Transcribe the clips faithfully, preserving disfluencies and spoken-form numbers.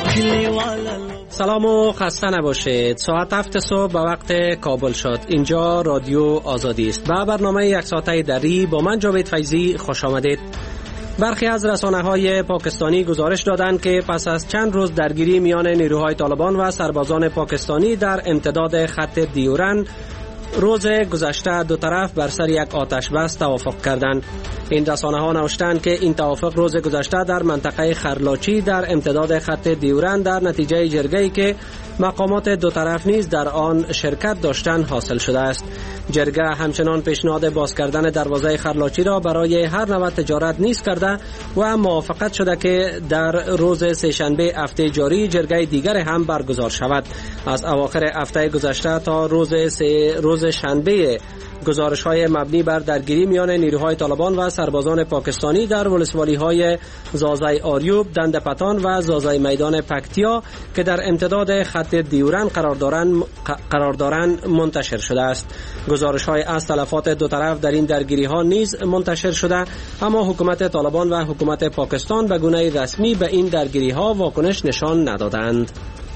سلام و خسته نباشید. ساعت هفت صبح به وقت کابل شد. اینجا رادیو آزادی است. به برنامه یک ساعته دری با من جاوید فیضی خوش آمدید. برخی از رسانه‌های پاکستانی گزارش دادند که پس از چند روز درگیری میان نیروهای طالبان و سربازان پاکستانی در امتداد خط دیورن، روز گذشته دو طرف بر سر یک آتش بس توافق کردند. این رسانه‌ها نوشتند که این توافق روز گذشته در منطقه خرلاچی در امتداد خط دیورن در نتیجه جرگه‌ای که مقامات دو طرف نیز در آن شرکت داشتند حاصل شده است. جرگه همچنان پیشنهاد باز کردن دروازه خرلاچی را برای هر نوع تجارت نیز کرده و موافقت شده که در روز سه‌شنبه هفته جاری جرگه دیگر هم برگزار شود. از اواخر هفته گذشته تا روز سه روز شنبه گزارش‌های مبنی بر درگیری میان نیروهای طالبان و سربازان پاکستانی در ولسوالی‌های زازای آریوب، دندپتان و زازای میدان پکتیا که در امتداد خط دیورن قرار دارند قرار دارند منتشر شده است. گزارش‌های از تلفات دو طرف در این درگیری‌ها نیز منتشر شده، اما حکومت طالبان و حکومت پاکستان به گونه رسمی به این درگیری‌ها واکنش نشان ندادند.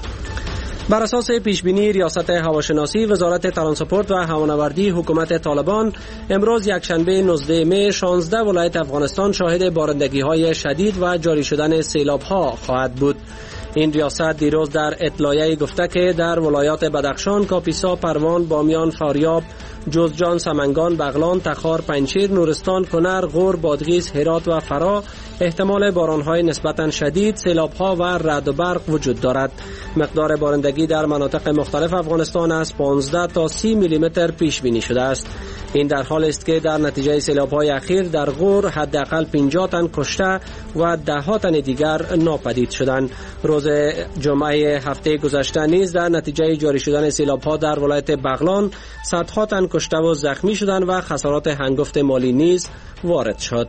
بر اساس پیشبینی ریاست هواشناسی وزارت ترانسپورت و هوانوردی حکومت طالبان، امروز یکشنبه نوزده می شانزده ولایت افغانستان شاهد بارندگی‌های شدید و جاری شدن سیلاب‌ها خواهد بود. این ریاست دیروز در اطلاعیه گفته که در ولایات بدخشان، کاپیسا، پروان، بامیان، فاریاب، جوزجان، سمنگان، بغلان، تخار، پنجشیر، نورستان، کنر، غور، بادغیس، هرات و فرا احتمال باران‌های نسبتاً شدید، سیلاب‌ها و رعد و برق وجود دارد. مقدار بارندگی در مناطق مختلف افغانستان از پانزده تا سی میلی متر پیش بینی شده است. این در حال است که در نتیجه سیلاب‌های اخیر در غور حداقل پنجاه تن کشته و ده ها تن دیگر ناپدید شدند. روز جمعه هفته گذشته نیز در نتیجه جاری شدن سیلاب‌ها در ولایت بغلان صدها تن کشته و زخمی شدند و خسارات هنگفت مالی نیز وارد شد.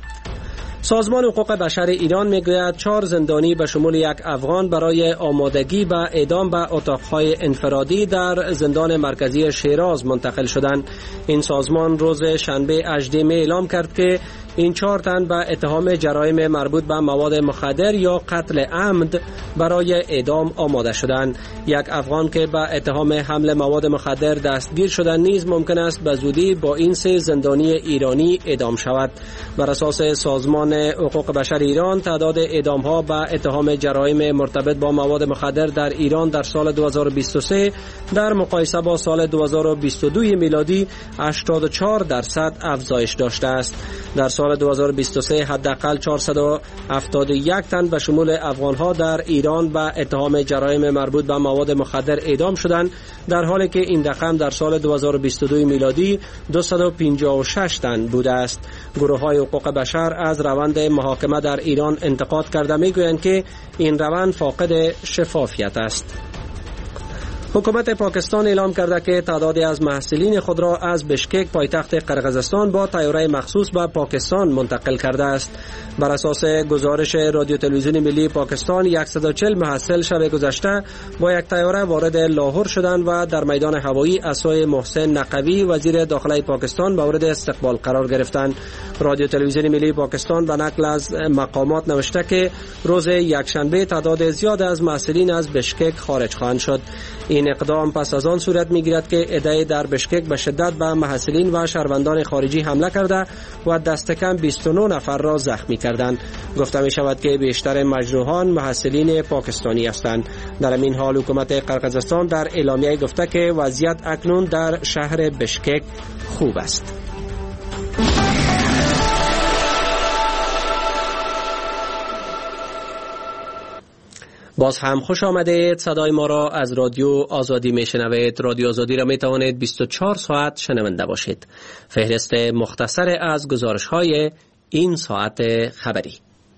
سازمان حقوق بشر ایران میگوید چهار زندانی به شمول یک افغان برای آمادگی به اعدام به اتاقهای انفرادی در زندان مرکزی شیراز منتقل شدند. این سازمان روز شنبه هجدهم می اعلام کرد که این چهار تن به اتهام جرایم مربوط به مواد مخدر یا قتل عمد برای اعدام آماده شدند. یک افغان که به اتهام حمل مواد مخدر دستگیر شدن نیز ممکن است به زودی با این سه زندانی ایرانی اعدام شود. بر اساس سازمان حقوق بشر ایران، تعداد اعدام‌ها به اتهام جرایم مرتبط با مواد مخدر در ایران در سال دو هزار و بیست و سه در مقایسه با سال دو هزار و بیست و دو میلادی هشتاد و چهار درصد افزایش داشته است. در سال دو هزار و بیست و سه حداقل چهارصد و هفتاد و یک تن به شمول افغان‌ها در ایران به اتهام جرایم مربوط به مواد مخدر اعدام شدند، در حالی که این رقم در سال دو هزار و بیست و دو میلادی دویست و پنجاه و شش تن بوده است. گروه‌های حقوق بشر از روند محاکمه در ایران انتقاد کرده می‌گویند که این روند فاقد شفافیت است. حکومت پاکستان اعلام کرده که تعدادی از محصلین خود را از بشکک پایتخت قرقیزستان با طیاره مخصوص به پاکستان منتقل کرده است. بر اساس گزارش رادیو تلویزیون ملی پاکستان، صد و چهل محصل شب گذشته با یک طیاره وارد لاهور شدند و در میدان هوایی اسای محسن نقوی وزیر داخله پاکستان مورد استقبال قرار گرفتند. رادیو تلویزیون ملی پاکستان به نقل از مقامات نوشته که روز یکشنبه تعداد زیاد از محصلین از بشکک خارج خواهند شد. این اقدام پس از آن صورت می‌گیرد که عده‌ای در بشکک به شدت به محصلین و شهروندان خارجی حمله کرده و دست کم بیست و نه نفر را زخمی کردند. گفته می شود که بیشتر مجروحان محصلین پاکستانی هستند. در این حال حکومت قرقیزستان در اعلامیه گفته که وضعیت اکنون در شهر بشکک خوب است. باز هم خوش آمدید. صدای ما را از رادیو آزادی میشنوید. رادیو آزادی را می توانید بیست و چهار ساعت شنونده باشید. فهرست مختصر از گزارش های این ساعت خبری.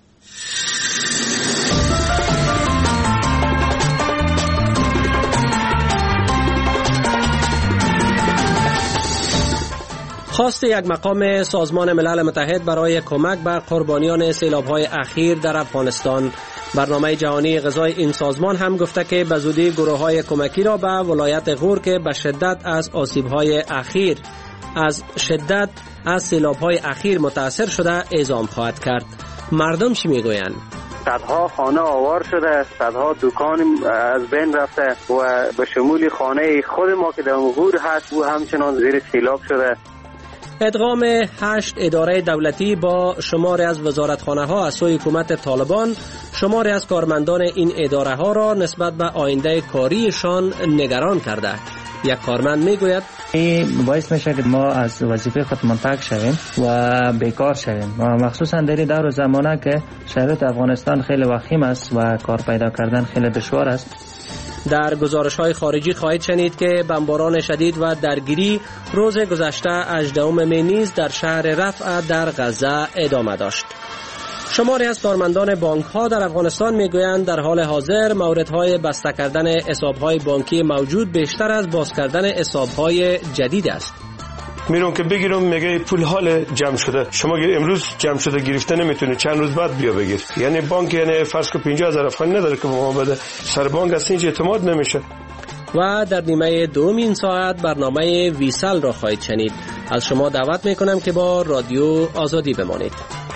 خواست یک مقام سازمان ملل متحد برای کمک به قربانیان سیلاب‌های اخیر در افغانستان. برنامه جهانی غذای این سازمان هم گفته که به زودی گروه‌های کمکی را به ولایت غور که به شدت از آسیب‌های اخیر از شدت از سیلاب‌های اخیر متاثر شده اعزام خواهد کرد. مردم چی میگویند؟ صدها خانه آوار شده، صدها دکان از بین رفته و به شمول خانه خود ما که در غور هست و همچنان زیر سیلاب شده. ادغام هشت اداره دولتی با شماری از وزارتخانه ها از سوی حکومت طالبان شماری از کارمندان این اداره ها را نسبت به آینده کاریشان نگران کرده. یک کارمند میگوید این باعث میشه که ما از وظیفه خود منطق شویم و بیکار شویم و مخصوصا در این دور زمانه که شرایط افغانستان خیلی وخیم است و کار پیدا کردن خیلی دشوار است. در گزارش های خارجی خواهید شنید که بمباران شدید و درگیری روز گذشته هجدهم می نیز در شهر رفح در غزه ادامه داشت. شماری از کارمندان بانک ها در افغانستان میگویند در حال حاضر موردهای بسته کردن حساب‌های بانکی موجود بیشتر از باز کردن حساب‌های جدید است. میرون که بگیرم میگه پول حال جمع شده، شما امروز جمع شده گرفته نمیتونی، چند روز بعد بیا بگیر. یعنی بانک یعنی فرض کو پنجاه هزار افغانی نداره که ما بده، سر بانک اصلا اعتماد نمیشه. و در نیمه دوم این ساعت برنامه ویسل را خواهید شنید. از شما دعوت میکنم که با رادیو آزادی بمانید.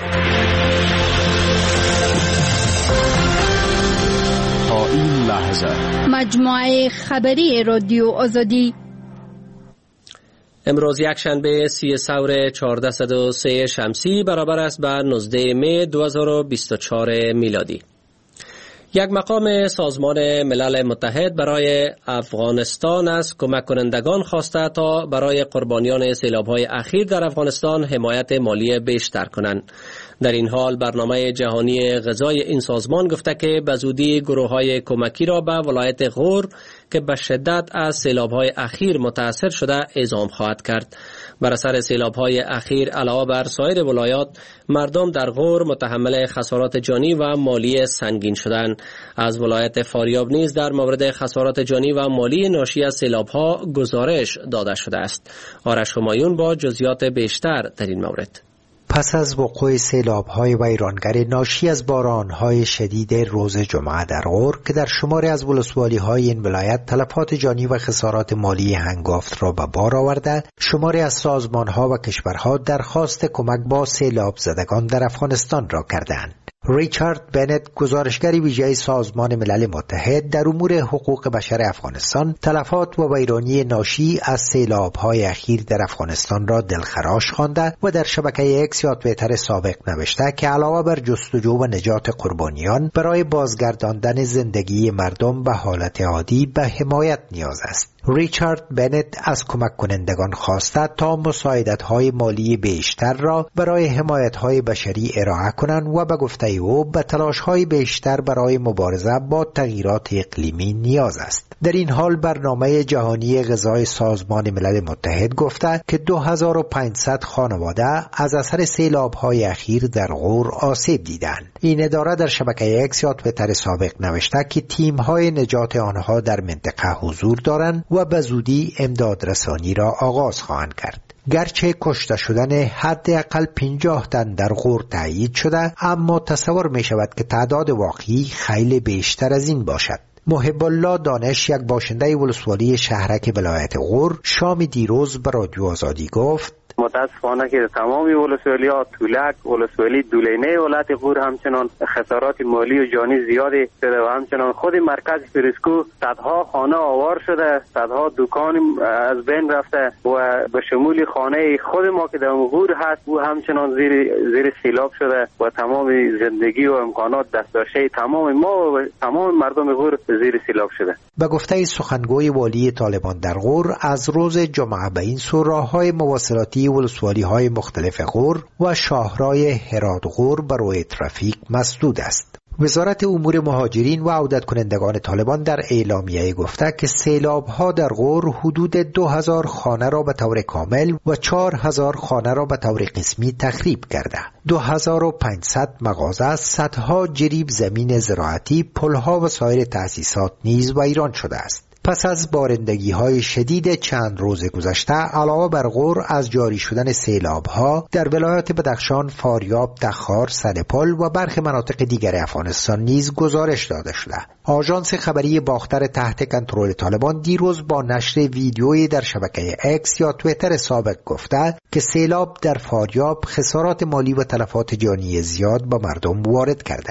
تا این لحظه مجموعه خبری رادیو آزادی امروز یک شنبه سی سور چهارصد و سه شمسی برابر است به نوزده می دو هزار و بیست و چهار میلادی. یک مقام سازمان ملل متحد برای افغانستان از کمک کنندگان خواسته تا برای قربانیان سیلاب‌های اخیر در افغانستان حمایت مالی بیشتر کنند. در این حال برنامه جهانی غذای این سازمان گفته که به زودی گروه‌های کمکی را به ولایت غور که به شدت از سیلاب‌های اخیر متاثر شده اعزام خواهد کرد. بر اثر سیلاب‌های اخیر علاوه بر سایر ولایات مردم در غور متحمل خسارات جانی و مالی سنگین شدند. از ولایت فاریاب نیز در مورد خسارات جانی و مالی ناشی از سیلاب‌ها گزارش داده شده است. آرش همایون با جزئیات بیشتر در این مورد. پس از وقوع سیلاب‌های ویرانگر ناشی از باران‌های شدید روز جمعه در غور که در شماری از ولسوالی‌های این ولایت تلفات جانی و خسارات مالی هنگافت را به بار آورده، شماری از سازمان‌ها و کشورها درخواست کمک با سیلاب زدگان در افغانستان را کردند. ریچارد بنت، گزارشگر ویژه سازمان ملل متحد در امور حقوق بشر افغانستان، تلفات و ویرانی ناشی از سیلاب‌های اخیر در افغانستان را دلخراش خوانده و در شبکه اکس یا توییتر سابق نوشته که علاوه بر جستجو و نجات قربانیان، برای بازگرداندن زندگی مردم به حالت عادی به حمایت نیاز است. ریچارد بنت از کمک کنندگان خواسته تا مساعدت‌های مالی بیشتر را برای حمایت‌های بشری ارائه کنند و به گفته او به تلاش‌های بیشتر برای مبارزه با تغییرات اقلیمی نیاز است. در این حال برنامه جهانی غذای سازمان ملل متحد گفته که دو هزار و پانصد خانواده از اثر سیلاب‌های اخیر در غور آسیب دیدند. این اداره در شبکه اکس یا توییتر سابق نوشته که تیم‌های نجات آنها در منطقه حضور دارند و به زودی امداد رسانی را آغاز خواهند کرد. گرچه کشته شدن حداقل پنجاه تن در غور تایید شده، اما تصور می شود که تعداد واقعی خیلی بیشتر از این باشد. محب الله دانش، یک باشنده ولسوالی شهرک ولایت غور، شام دیروز به رادیو آزادی گفت: متاسفانه که تمام ولسوالی‌ها، تولک، ولسوالی دولینه ولایت غور همچنان خسارات مالی و جانی زیادی شده و همچنان خود مرکز فریسکو صدها خانه آوار شده، صدها دکان از بین رفته و به شمول خانه خود ما که در غور هست و همچنان زیر زیر سیلاب شده و تمام زندگی و امکانات دسترسی تمام ما و تمام مردم غور زیر سیلاب شده. به گفته سخنگوی والی طالبان در غور، از روز جمعه به این سو راه‌های مواصلاتی ولسوالی‌های مختلف غور و شاهرای هرات غور برای ترافیک مسدود است. وزارت امور مهاجرین و عودت کنندگان طالبان در اعلامیه گفته که سیلاب‌ها در غور حدود دو هزار خانه را به طور کامل و چهار هزار خانه را به طور قسمی تخریب کرده. دو هزار و پانصد مغازه، صدها جریب زمین زراعتی، پل‌ها و سایر تأسیسات نیز ویران شده است. پس از بارندگی‌های شدید چند روز گذشته، علاوه بر غور از جاری شدن سیلاب‌ها در ولایات بدخشان، فاریاب، تخار، سدپل و برخی مناطق دیگر افغانستان نیز گزارش داده شده. آژانس خبری باختر تحت کنترل طالبان دیروز با نشر ویدیویی در شبکه اکس یا توییتر سابق گفته که سیلاب در فاریاب خسارات مالی و تلفات جانی زیاد به مردم وارد کرده است.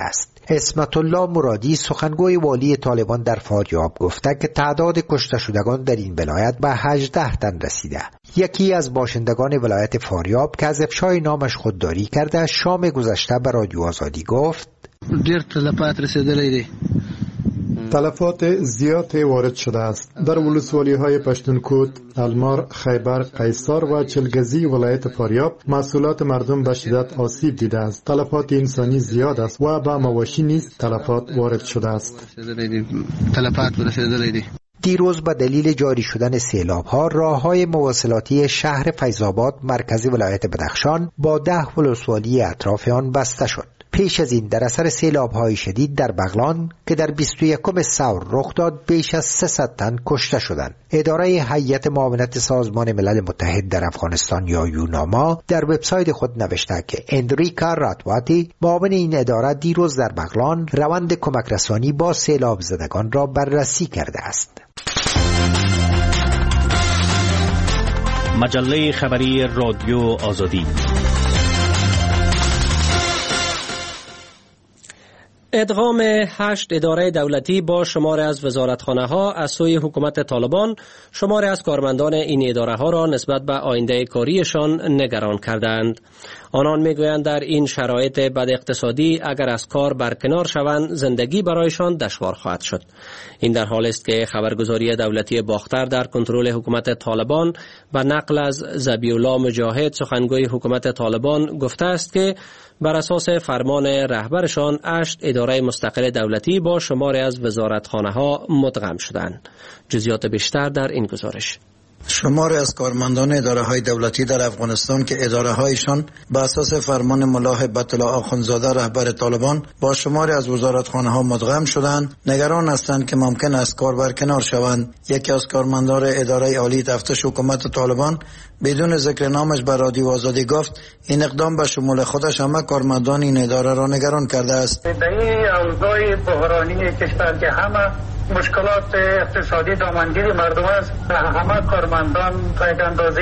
اسمت الله مرادی سخنگوی والی طالبان در فاریاب گفته که تعداد کشته شدگان در این ولایت به هجده تن رسیده. یکی از باشندگان ولایت فاریاب که از افشای نامش خودداری کرده شام گذشته به رادیو آزادی گفت دیر تلفات رسیدلی دی. تلفات زیاد وارد شده است. در ولسوالی های پشتونکوت، المار، خیبر، قیصر و چلگزی ولایت فاریاب محصولات مردم به شدت آسیب دیده است. تلفات انسانی زیاد است و به مواشی نیز تلفات وارد شده است. تلفات رسیدلی دی. دیروز به دلیل جاری شدن سیلاب‌ها راه‌های مواصلاتی شهر فیض‌آباد مرکز ولایت بدخشان با ده ولسوالی اطراف آن بسته شد. پیش از این در اثر سیلاب‌های شدید در بغلان که در بیست و یکم سور رخ داد بیش از سیصد تن کشته شدند. اداره هیئت معاونت سازمان ملل متحد در افغانستان یا یوناما در وبسایت خود نوشته که اندریکا راتواتی معاون این اداره دیروز در بغلان روند کمک رسانی با سیلاب زدگان را بررسی کرده است. مجله خبری رادیو آزادی. ادغام هشت اداره دولتی با شماری از وزارتخانه ها از سوی حکومت طالبان شماری از کارمندان این اداره ها را نسبت به آینده کاریشان نگران کردند. آنان میگویند در این شرایط بد اقتصادی اگر از کار برکنار شوند زندگی برایشان دشوار خواهد شد. این در حالی است که خبرگزاری دولتی باختر در کنترل حکومت طالبان به نقل از ذبیح الله مجاهد سخنگوی حکومت طالبان گفته است که بر اساس فرمان رهبرشان هشت اداره مستقل دولتی با شماری از وزارتخانه ها مدغم شدند. جزئیات بیشتر در این گزارش. شماری از کارمندان اداره های دولتی در افغانستان که اداره هایشان به اساس فرمان ملا هیبت الله آخوندزاده رهبر طالبان با شماری از وزارتخانه ها مدغم شدند نگران هستند که ممکن است کار برکنار شوند. یکی از کارمندان اداره عالی تفتیش حکومت طالبان بدون ذکر نامش به رادیو آزادی گفت این اقدام به شمول خودش همه کارمندان این اداره را نگران کرده است. در این اوضاع بحرانی کشور که همه مشکلات اقتصادی دامنگیر مردم است، همه کارمندان به اندازه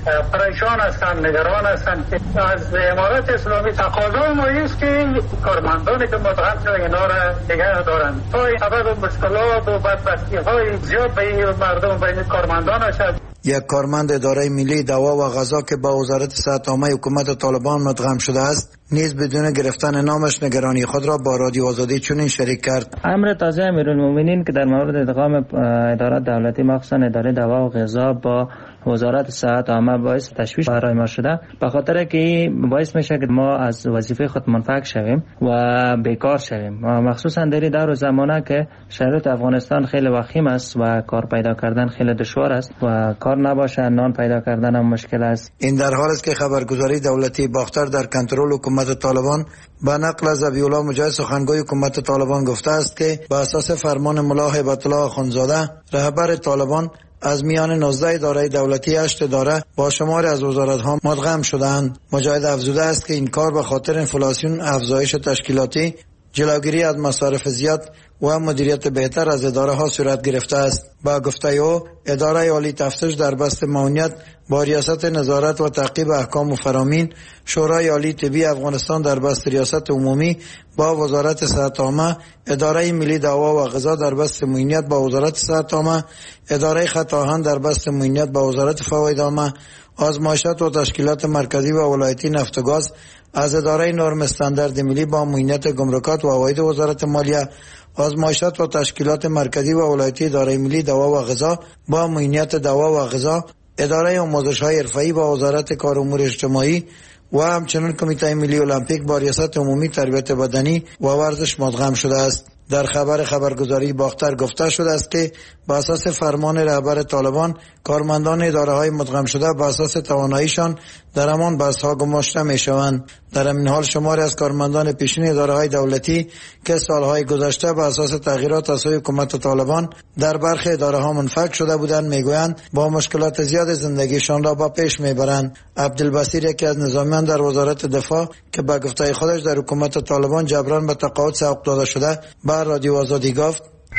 پریشان هستند، نگران هستند که از امارت اسلامی تقاضا ما است که کارمندانی که مدغم شده اینا را نگه دارند تا این سبب مشکلات و بدبختی های زیاد به این مردم به این کارمندان نشد. یک کارمند اداره ملی دوا و غذا که با وزارت صحت عامه حکومت طالبان مدغم شده است نیز بدون گرفتن نامش نگرانی خود را با رادیو آزادی چنین شریک کرد. امر تازه امیرالمومنین که در مورد ادغام اداره دولتی مخصوصا اداره دوا و غذا با وزارت صحت عامه باعث تشویش برای ما شده، به خاطر که این باعث میشه که ما از وظیفه خود منفک شویم و بیکار شویم، مخصوصا در این دور و زمانه که شرایط افغانستان خیلی وخیم است و کار پیدا کردن خیلی دشوار است و کار نباشه نان پیدا کردن هم مشکل است. این در حالی است که خبرگزاری دولتی باختر در کنترل حکومت طالبان با نقل از ذبیح الله مجاهد سخنگوی حکومت طالبان گفته است که با اساس فرمان ملا هیبت الله آخوندزاده رهبر طالبان از میان نوزده اداره دولتی هشت اداره با شماری از وزارت‌ها مدغم شدند. مجاهد افزوده است که این کار به خاطر انفلاسیون، افزایش تشکیلاتی، جلوگیری از مصارف زیاد و مدیریت بهتر از اداره ها صورت گرفته است. با گفته او اداره عالی تفتیش در بست معاونیت با ریاست نظارت و تعقیب احکام و فرامین، شورای عالی طبی افغانستان در بست ریاست عمومی با وزارت صحت عامه، اداره ملی دوا و غذا در بست معاونیت با وزارت صحت عامه، اداره خط آهن در بست معاونیت با وزارت فواید عامه، آزمایشات و تشکیلات مرکزی و ولایتی نفت و گاز از اداره نرم استاندارد ملی با معاونیت گمرکات و عواید وزارت مالیه، آزمایشات و تشکیلات مرکزی و ولایتی اداره ملی دوا و غذا با معاونیت دوا و غذا، اداره آموزش‌های حرفه‌ای با وزارت کار و امور اجتماعی و همچنین کمیته ملی المپیک با ریاست عمومی تربیت بدنی و ورزش مدغم شده است. در خبر خبرگزاری باختر گفته شده است که با اساس فرمان رهبر طالبان کارمندان اداره های مدغم شده با اساس تواناییشان در همان بست ها گماشته می شوند. در این حال شماری از کارمندان پیشین اداره های دولتی که سالهای گذشته با اساس تغییرات از سوی حکومت طالبان در برخی اداره ها منفک شده بودند میگویند با مشکلات زیاد زندگیشان را با پیش میبرند. عبدالبصیر یکی از نظامیان در وزارت دفاع که با گفته خودش در حکومت طالبان جبران به تقاعد سوق داده شده با رادیو آزادی گفت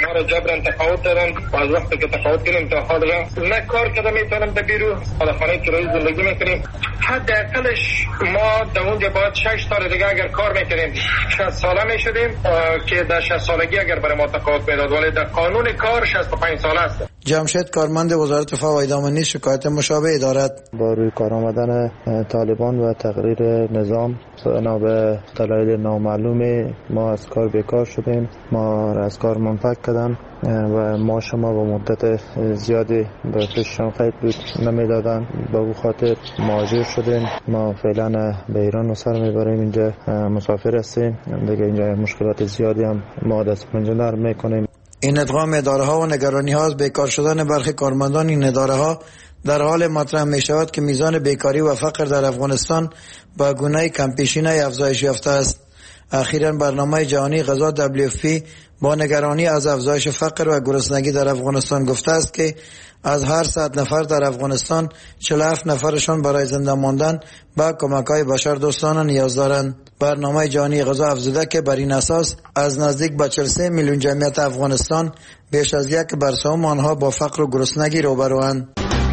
ما را جبران تقاعد دادن و از وقتی که تقاعد کردیم تا حال نه کار کردم میتونم در بیرو حالا خانه کرایه زندگی میکنیم. حداقلش ما در اونجا باید شش سال دیگه اگر کار میکنیم شصت ساله میشدیم که در شصت سالگی اگر برای ما تقاعد میداد، ولی در قانون کار شصت و پنج ساله است. جمشید کارمند وزارت دفاع و ادامه نیز شکایت مشابه دارد. با روی کار آمدن طالبان و تغییر نظام بنا به دلایل نامعلوم ما از کار بیکار شدیم. ما را از کار منفک کردن و ما شما با مدت زیادی به پیششان قید بود نمیدادن. به او خاطر مهاجر شدیم. ما فعلا به ایران و سر میبریم، اینجا مسافر هستیم دیگه. اینجا مشکلات زیادی هم ما دست پنجه میکنیم. این ادغام اداره ها و نگرانی ها از بیکار شدن برخی کارمندان این اداره ها در حال مطرح می شود که میزان بیکاری و فقر در افغانستان با گونه کمپیشینه افزایش یافته است. اخیراً برنامه جهانی غذا دبلیو اف پی با نگرانی از افزایش فقر و گرسنگی در افغانستان گفته است که از هر صد نفر در افغانستان چهل و هفت نفرشان برای زنده ماندن به کمک‌های بشر دوستانه نیاز دارند. برنامه جهانی غذا افزوده که بر این اساس از نزدیک به چهل و سه میلیون جمعیت افغانستان بیش از یک بر سوم آنها با فقر و گرسنگی روبروند.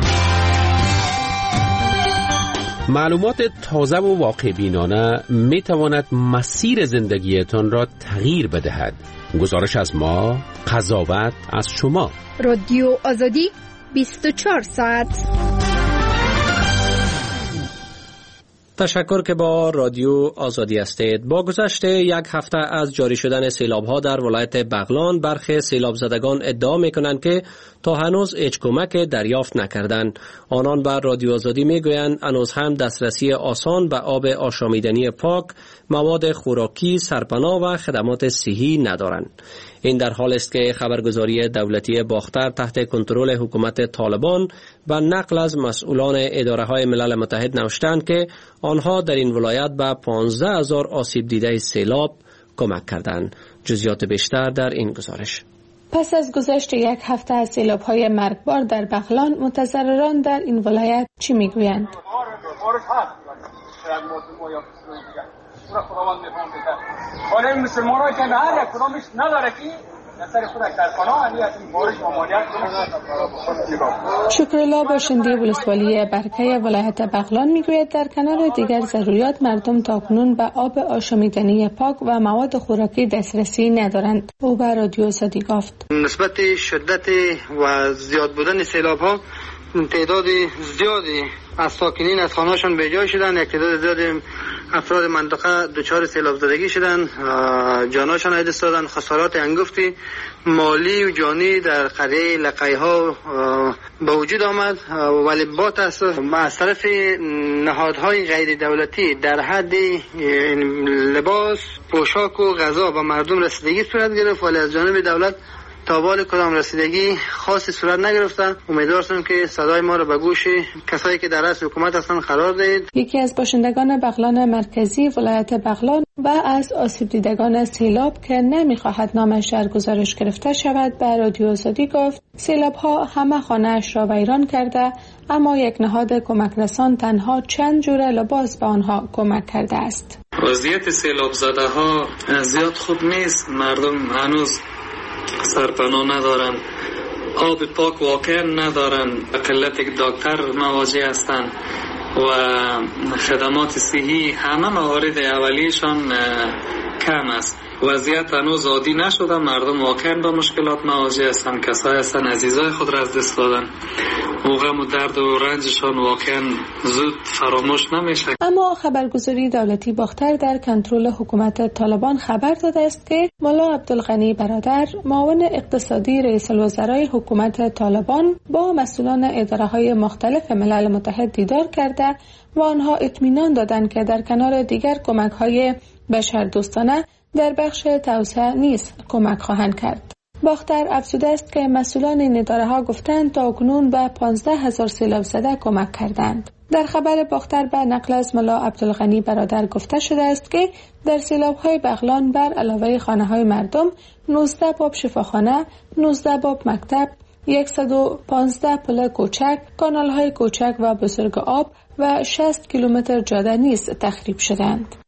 معلومات تازه و واقع بینانه می تواند مسیر زندگیتان را تغییر بدهد. گزارش از ما، قضاوت از شما. رادیو آزادی بیست و چهار ساعت. تشکر که با رادیو آزادی هستید. با گذشت یک هفته از جاری شدن سیلاب‌ها در ولایت بغلان، برخی سیلاب زدگان ادعا می‌کنند که تا هنوز هیچ کمک دریافت نکردند. آنان بر رادیو آزادی می‌گویند هنوز هم دسترسی آسان به آب آشامیدنی پاک، مواد خوراکی، سرپناه و خدمات صحی ندارند. این در حال است که خبرگزاری دولتی باختر تحت کنترل حکومت طالبان به نقل از مسئولان اداره‌های ملل متحد نوشتند که آنها در این ولایت به پانزده هزار آسیب دیده سیلاب کمک کردند. جزئیات بیشتر در این گزارش. پس از گذشت یک هفته از سیلاب‌های مرگبار در بغلان، متضرران در این ولایت چی میگویند؟ ولی مسلمان‌ها که هر یک کدامش نداره که نظر خود در قانون علی از این بارش ممانعت کنه. شکرالله باشنده ولسوالی برکه ولایت بغلان میگوید در کنار دیگر ضروریات مردم تاکنون به آب آشامیدنی پاک و مواد خوراکی دسترسی ندارند. او به رادیو آزادی گفت نسبت شدت و زیاد بودن سیلاب‌ها تعداد زیادی از ساکنین از خانه‌شان به جای شدن، یک تعداد زیادی افراد منطقه دچار سیلاب زدگی شدن، جاناشان از دست دادن. خسارات انگفتی مالی و جانی در قریه لقی‌ها به وجود آمد، ولی با تاسف از طرف نهادهای غیر دولتی در حد لباس، پوشاک و غذا به مردم رسیدگی صورت گرفت، ولی از جانب دولت تا بال کدام رسیدگی خاصی صورت نگرفتن. امیدوارم که صدای ما را به گوش کسایی که در رأس حکومت هستند قرار دهید. یکی از باشندگان بغلان مرکزی ولایت بغلان و از آسیب دیدگان سیلاب که نمیخواهد نامش در گزارش گرفته شود به رادیو آزادی گفت سیلاب ها همه خانه اش را ویران کرده، اما یک نهاد کمک رسان تنها چند جوره لباس به آنها کمک کرده است. وضعیت سیلاب زده ها زیاد خوب نیست. مردم هنوز سرپناه ندارن، آب پاک واقعا ندارن، به قلت دکتر مواجه هستند و خدمات صحی همه موارد اولیشان کم است. وضعیت هنوز عادی نشده، مردم واقعا با مشکلات مواجه هستند. کسایی هستند عزیزای خود را از دست دادن و غم و درد و رنجشان واقعا زود فراموش نمیشه. اما خبرگزاری دولتی باختر در کنترل حکومت طالبان خبر داده است که ملا عبدالغنی برادر معاون اقتصادی رئیس الوزرای حکومت طالبان با مسئولان اداره‌های مختلف ملل متحد دیدار کرده و آنها اطمینان دادند که در کنار دیگر کمک‌های بشردوستانه در بخش توسعه نیز کمک خواهند کرد. باختر افزوده است که مسئولان این اداره‌ها گفتند تا اکنون به پانزده هزار سیلاب زده کمک کردند. در خبر باختر به نقل از ملا عبدالغنی برادر گفته شده است که در سیلاب‌های بغلان بر علاوه خانه‌های مردم نوزده باب شفاخانه، نوزده باب مکتب، صد و پانزده پل کوچک، کانال‌های کوچک و بزرگ آب و شصت کیلومتر جاده نیز تخریب شدند.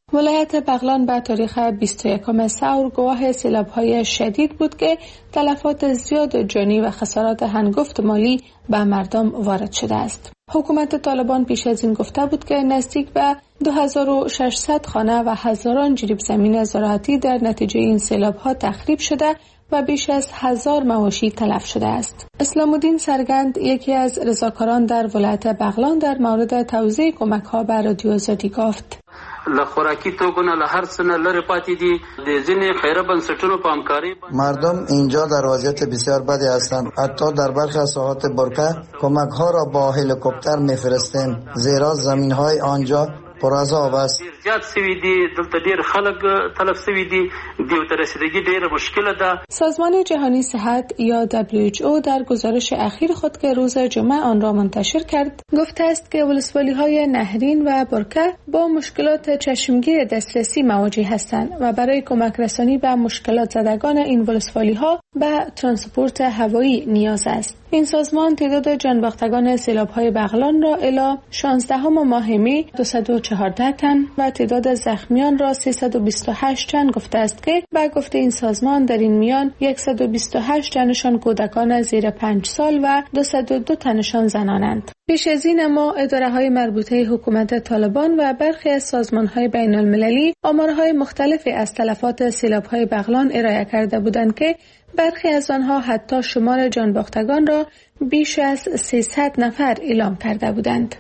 ولایت بغلان به تاریخ بیست و یکم سور گواه سیلاب‌های شدید بود که تلفات زیاد جانی و خسارات هنگفت مالی به مردم وارد شده است. حکومت طالبان پیش از این گفته بود که نزدیک به دو هزار و ششصد خانه و هزاران جریب زمین زراعتی در نتیجه این سیلاب‌ها تخریب شده و بیش از هزار مواشی تلف شده است. اسلام الدین سرگند، یکی از رضاکاران در ولایت بغلان، در مورد توزیع کمک‌ها به رادیو آزادی گفت: لخوراکی توګونه له هر څه نه لرې پاتې دي د ځینې خیره بنسټونو په همکارۍ. مردم اینجا در وضعیت بسیار بدی هستند. حتی در برخی از ساحات برکه کمک ها را با هلیکوپتر میفرستیم، زیرا زمین های آنجا پر از آب است. زیاد سوي دي دلته ډیر خلک تلف سوي دي، دیو ته رسیدګي ډیره مشکله ده. سازمان جهانی صحت یا دبلیو اچ او در گزارش اخیر خود که روز جمعه آن را منتشر کرد گفته است که ولسوالی‌های نهرین و برکه با مشکلات چشمگیر دسترسی مواجه هستند و برای کمک رسانی به مشکلات زدگان این ولسوالی‌ها به ترانسپورت هوایی نیاز است. این سازمان تعداد جانباختگان سیلاب‌های بغلان را الی شانزدهم ماه می دویست و چهارده تن و تعداد زخمیان را سیصد و بیست و هشت تن گفته است که به گفته این سازمان در این میان صد و بیست و هشت تنشان کودکان زیر پنج سال و دویست و دو تنشان زنانند. پیش از این اما اداره‌های مربوطه حکومت طالبان و برخی از سازمان‌های بین‌المللی آمارهای مختلفی از تلفات سیلاب‌های بغلان ارائه کرده بودند که برخی از آنها حتی شمار جانباختگان را بیش از سیصد نفر اعلام کرده بودند.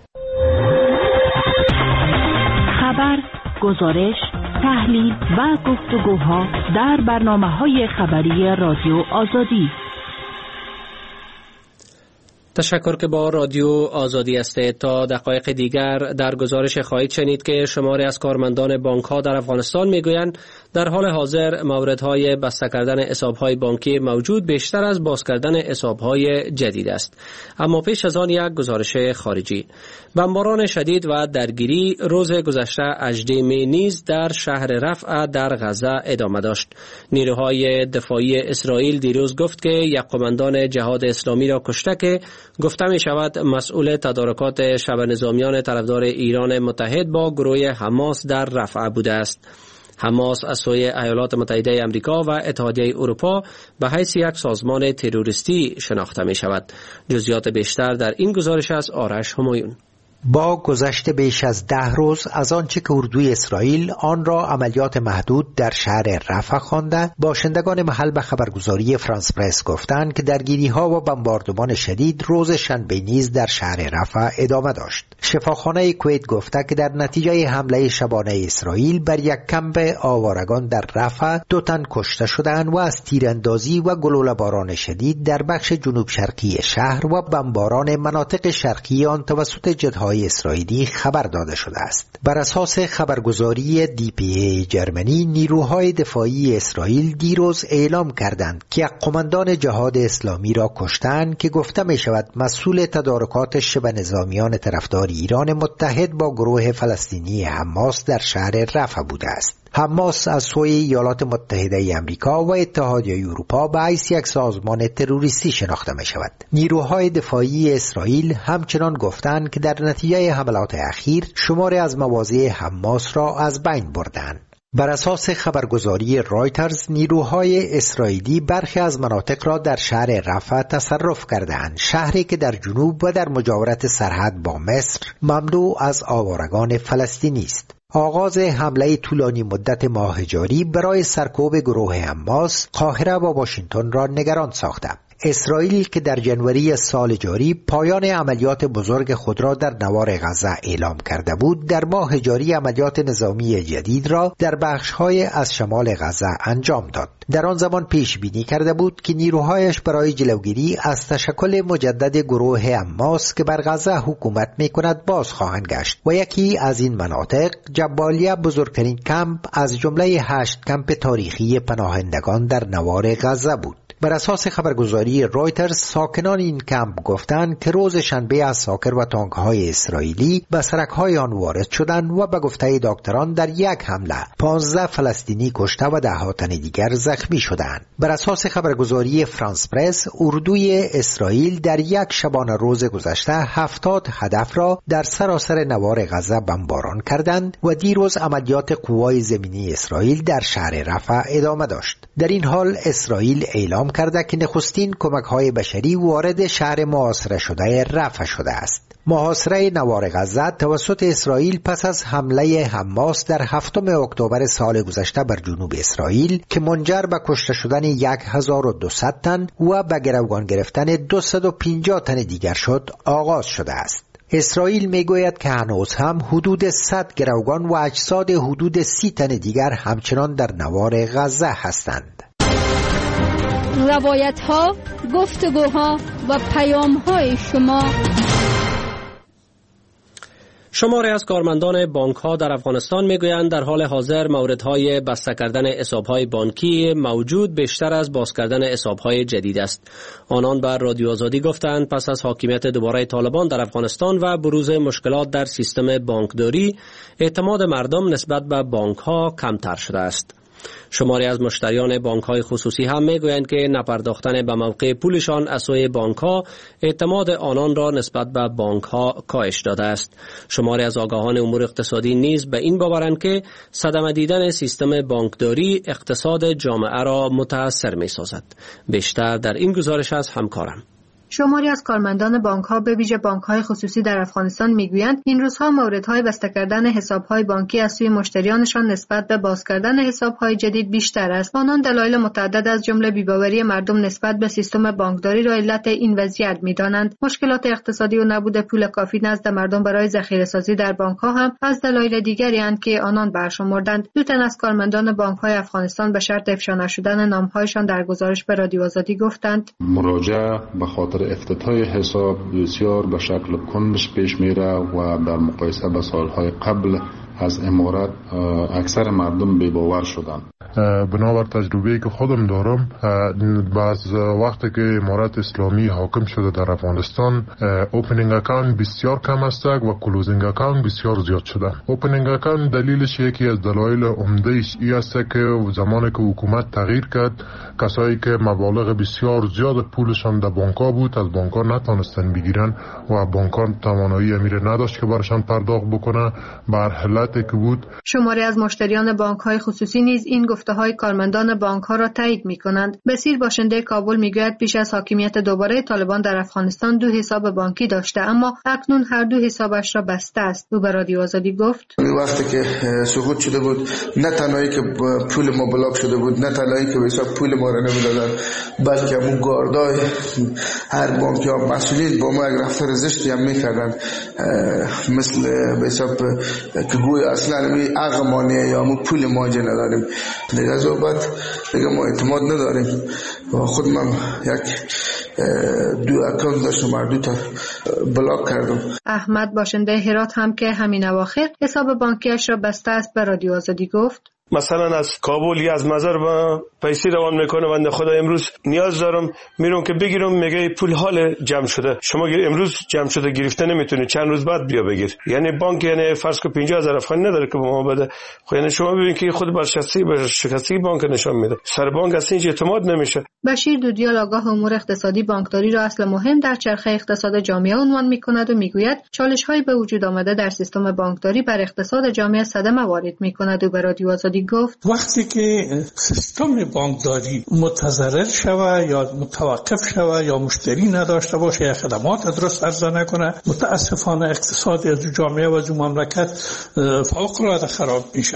خبر، گزارش، تحلیل و گفتگوها در برنامه‌های خبری رادیو آزادی. تشکر که با رادیو آزادی هستید. تا دقایق دیگر در گزارش خواهید شنید که شماری از کارمندان بانک ها در افغانستان میگویند در حال حاضر موردهای بسته کردن حساب‌های بانکی موجود بیشتر از باز کردن حساب‌های جدید است. اما پیش از آن یک گزارش خارجی. بمباران شدید و درگیری روز گذشته هجدهم می نیز در شهر رفح در غزه ادامه داشت. نیروهای دفاعی اسرائیل دیروز گفت که یک قماندان جهاد اسلامی را کشته که گفته می شود مسئول تدارکات شبه نظامیان طرفدار ایران متحد با گروه حماس در رفح بوده است. حماس از سوی ایالات متحده آمریکا و اتحادیه اروپا به حیث یک سازمان تروریستی شناخته می شود. جزئیات بیشتر در این گزارش از آرش همایون. با گذشت بیش از ده روز از آنچه که اردوی اسرائیل آن را عملیات محدود در شهر رفح خوانده، باشندگان محل به خبرگزاری فرانس پرس گفتند که درگیری‌ها و بمباردمان شدید روز شنبه نیز در شهر رفح ادامه داشت. شفاخانه کویت گفته که در نتیجه حمله شبانه اسرائیل بر یک کمپ آوارگان در رفح دو تن کشته شدند و از تیراندازی و گلوله‌باران شدید در بخش جنوب شرقی شهر و بمباران مناطق شرقی آن توسط جت‌های اسرائیلی خبر داده شده است. بر اساس خبرگزاری دی پی ای جرمنی، نیروهای دفاعی اسرائیل دیروز اعلام کردند که یک قماندان جهاد اسلامی را کشتند که گفته می شود مسئول تدارکات شبه نظامیان طرفدار ایران متحد با گروه فلسطینی حماس در شهر رفح بوده است. حماس از سوی ایالات متحده آمریکا و اتحادیه اروپا به حیث یک سازمان تروریستی شناخته می شود. نیروهای دفاعی اسرائیل همچنان گفتند که در نتیجه حملات اخیر شماری از مواضع حماس را از بین بردند. بر اساس خبرگزاری رایترز، نیروهای اسرائیلی برخی از مناطق را در شهر رفح تصرف کردند، شهری که در جنوب و در مجاورت سرحد با مصر مملو از آوارگان فلسطینی است. آغاز حمله طولانی مدت ماه جاری برای سرکوب گروه حماس قاهره و واشنگتن را نگران ساخته. اسرائیل که در جنوری سال جاری پایان عملیات بزرگ خود را در نوار غزه اعلام کرده بود، در ماه جاری عملیات نظامی جدید را در بخش‌های از شمال غزه انجام داد. در آن زمان پیش بینی کرده بود که نیروهایش برای جلوگیری از تشکل مجدد گروه حماس که بر غزه حکومت می‌کند باز خواهند گشت و یکی از این مناطق جبالیه بزرگترین کمپ از جمله هشت کمپ تاریخی پناهندگان در نوار غزه بود. بر اساس خبرگزاری رویترز ساکنان این کمپ گفتند که روز شنبه عساکر و تانک‌های اسرائیلی به سرک‌های آن وارد شدند و به گفته دکتران در یک حمله پانزده فلسطینی کشته و ده ها تن دیگر زخمی شدند. بر اساس خبرگزاری فرانس پرس اردوی اسرائیل در یک شبانه روز گذشته هفتاد هدف را در سراسر نوار غزه بمباران کردند و دیروز عملیات قوای زمینی اسرائیل در شهر رفح ادامه داشت. در این حال اسرائیل اعلام کرده که نخستین کمک‌های بشری وارد شهر محاصره شده رفح شده است. محاصره نوار غزه توسط اسرائیل پس از حمله حماس در هفتم اکتبر سال گذشته بر جنوب اسرائیل که منجر به کشته شدن هزار و دویست تن و به گروگان گرفتن دویست و پنجاه تن دیگر شد آغاز شده است. اسرائیل میگوید که هنوز هم حدود صد گروگان و اجساد حدود سی تن دیگر همچنان در نوار غزه هستند. روایت ها، گفتگوها و پیام های شما. شماری از کارمندان بانک ها در افغانستان میگویند در حال حاضر موردهای بسته کردن حسابهای بانکی موجود بیشتر از باز کردن حسابهای جدید است. آنان بر رادیو آزادی گفتند پس از حاکمیت دوباره طالبان در افغانستان و بروز مشکلات در سیستم بانکداری، اعتماد مردم نسبت به بانک ها کمتر شده است. شماری از مشتریان بانک‌های خصوصی هم می‌گویند که نپرداختن به موقع پولشان از سوی بانک‌ها اعتماد آنان را نسبت به بانک‌ها کاهش داده است. شماری از آگاهان امور اقتصادی نیز به این باورند که صدمه دیدن سیستم بانکداری اقتصاد جامعه را متاثر می‌سازد. بیشتر در این گزارش از همکارم. شماری از کارمندان بانک‌ها به ویژه بانک‌های خصوصی در افغانستان می‌گویند این روزها موردهای بسته کردن حساب‌های بانکی از سوی مشتریانشان نسبت به باز کردن حساب‌های جدید بیشتر است. آنان دلایل متعدد از جمله بی‌باوری مردم نسبت به سیستم بانکداری را علت این وضعیت می‌دانند. مشکلات اقتصادی و نبود پول کافی نزد مردم برای ذخیره‌سازی در بانک‌ها هم از دلایل دیگری اند که آنان برشمردند. دو تن از کارمندان بانک‌های افغانستان به شرط افشا نشدن نام‌هایشان در گزارش به رادیو آزادی گفتند مراجعه به خاطر افتتاح حساب بسیار به شکل کندش پیش میره و در مقایسه با سالهای قبل از امارات اکثر مردم بی‌باور شدند. بنابر تجربه‌ای که خودم دارم، بعض وقتی که امارت اسلامی حاکم شده در افغانستان، اوپنینگ اکانت بسیار کم است و کلوزینگ اکانت بسیار زیاد شده. اوپنینگ اکانت دلیلش یکی از دلایل عمده‌اش این است که زمانی که حکومت تغییر کرد، کسایی که مبالغ بسیار زیاد پولشان در بانک‌ها بود از بانک‌ها نتونستن بگیرن و بانک‌ها توانایی امیر نداشت که برشان پرداخت بکنه. بر حالتی که بود شماری از مشتریان بانک‌های خصوصی نیز این گفته‌های کارمندان بانک‌ها را تایید می‌کنند. بسیر باشنده کابل می‌گوید پیش از حاکمیت دوباره طالبان در افغانستان دو حساب بانکی داشته، اما اکنون هر دو حسابش را بسته است. او به رادیو آزادی گفت وقتی که سقوط شده بود، نه تنهایی که پول ما بلاک شده بود، نه تنهایی که حساب پول ما را نمی‌دادن، بلکه همون گاردای هر بانک یا مسئولین با ما یک رفتار زشتی هم می‌کردن، مثل به حساب که گوی اصلا می اغمانه یا مو پول ماجه نداریم. دیگه از بعد دیگه ما اعتماد نداریم و خود من یک دو اکانت داشتم، هر دو تا بلاک کردم. احمد باشنده هرات هم که همین اواخر حساب بانکیش را بسته است به رادیو آزادی گفت مثلا از کابل یا از مزار با پیسی روان میکنه بنده خدا امروز نیاز دارم میرم که بگیرم، میگه پول حال جمع شده، شما امروز جمع شده گرفته نمیتونی، چند روز بعد بیا بگیر. یعنی بانک یعنی فرض کو پنجاه هزار افغانی نداره که به ما بده. خب یعنی شما ببین که خود برشکستی برشکستی بانک نشان میده. سر بانک اصلا هیچ اعتماد نمیشه. بشیر دودیال آگاه امور اقتصادی بانکداری را اصل مهم در چرخه اقتصاد جامعه عنوان میکند و میگوید چالش‌های به وجود آمده در سیستم بانکداری بر اقتصاد جامعه صدمه وارد میکند و به رادیو آزادی گفت وقتی که سیستم بانکداری متضرر شود یا متوقف شود یا مشتری نداشته باشه یا خدمات درست عرضه نکنه، متاسفانه اقتصاد از جامعه و از مملکت فوق العاده خراب میشه.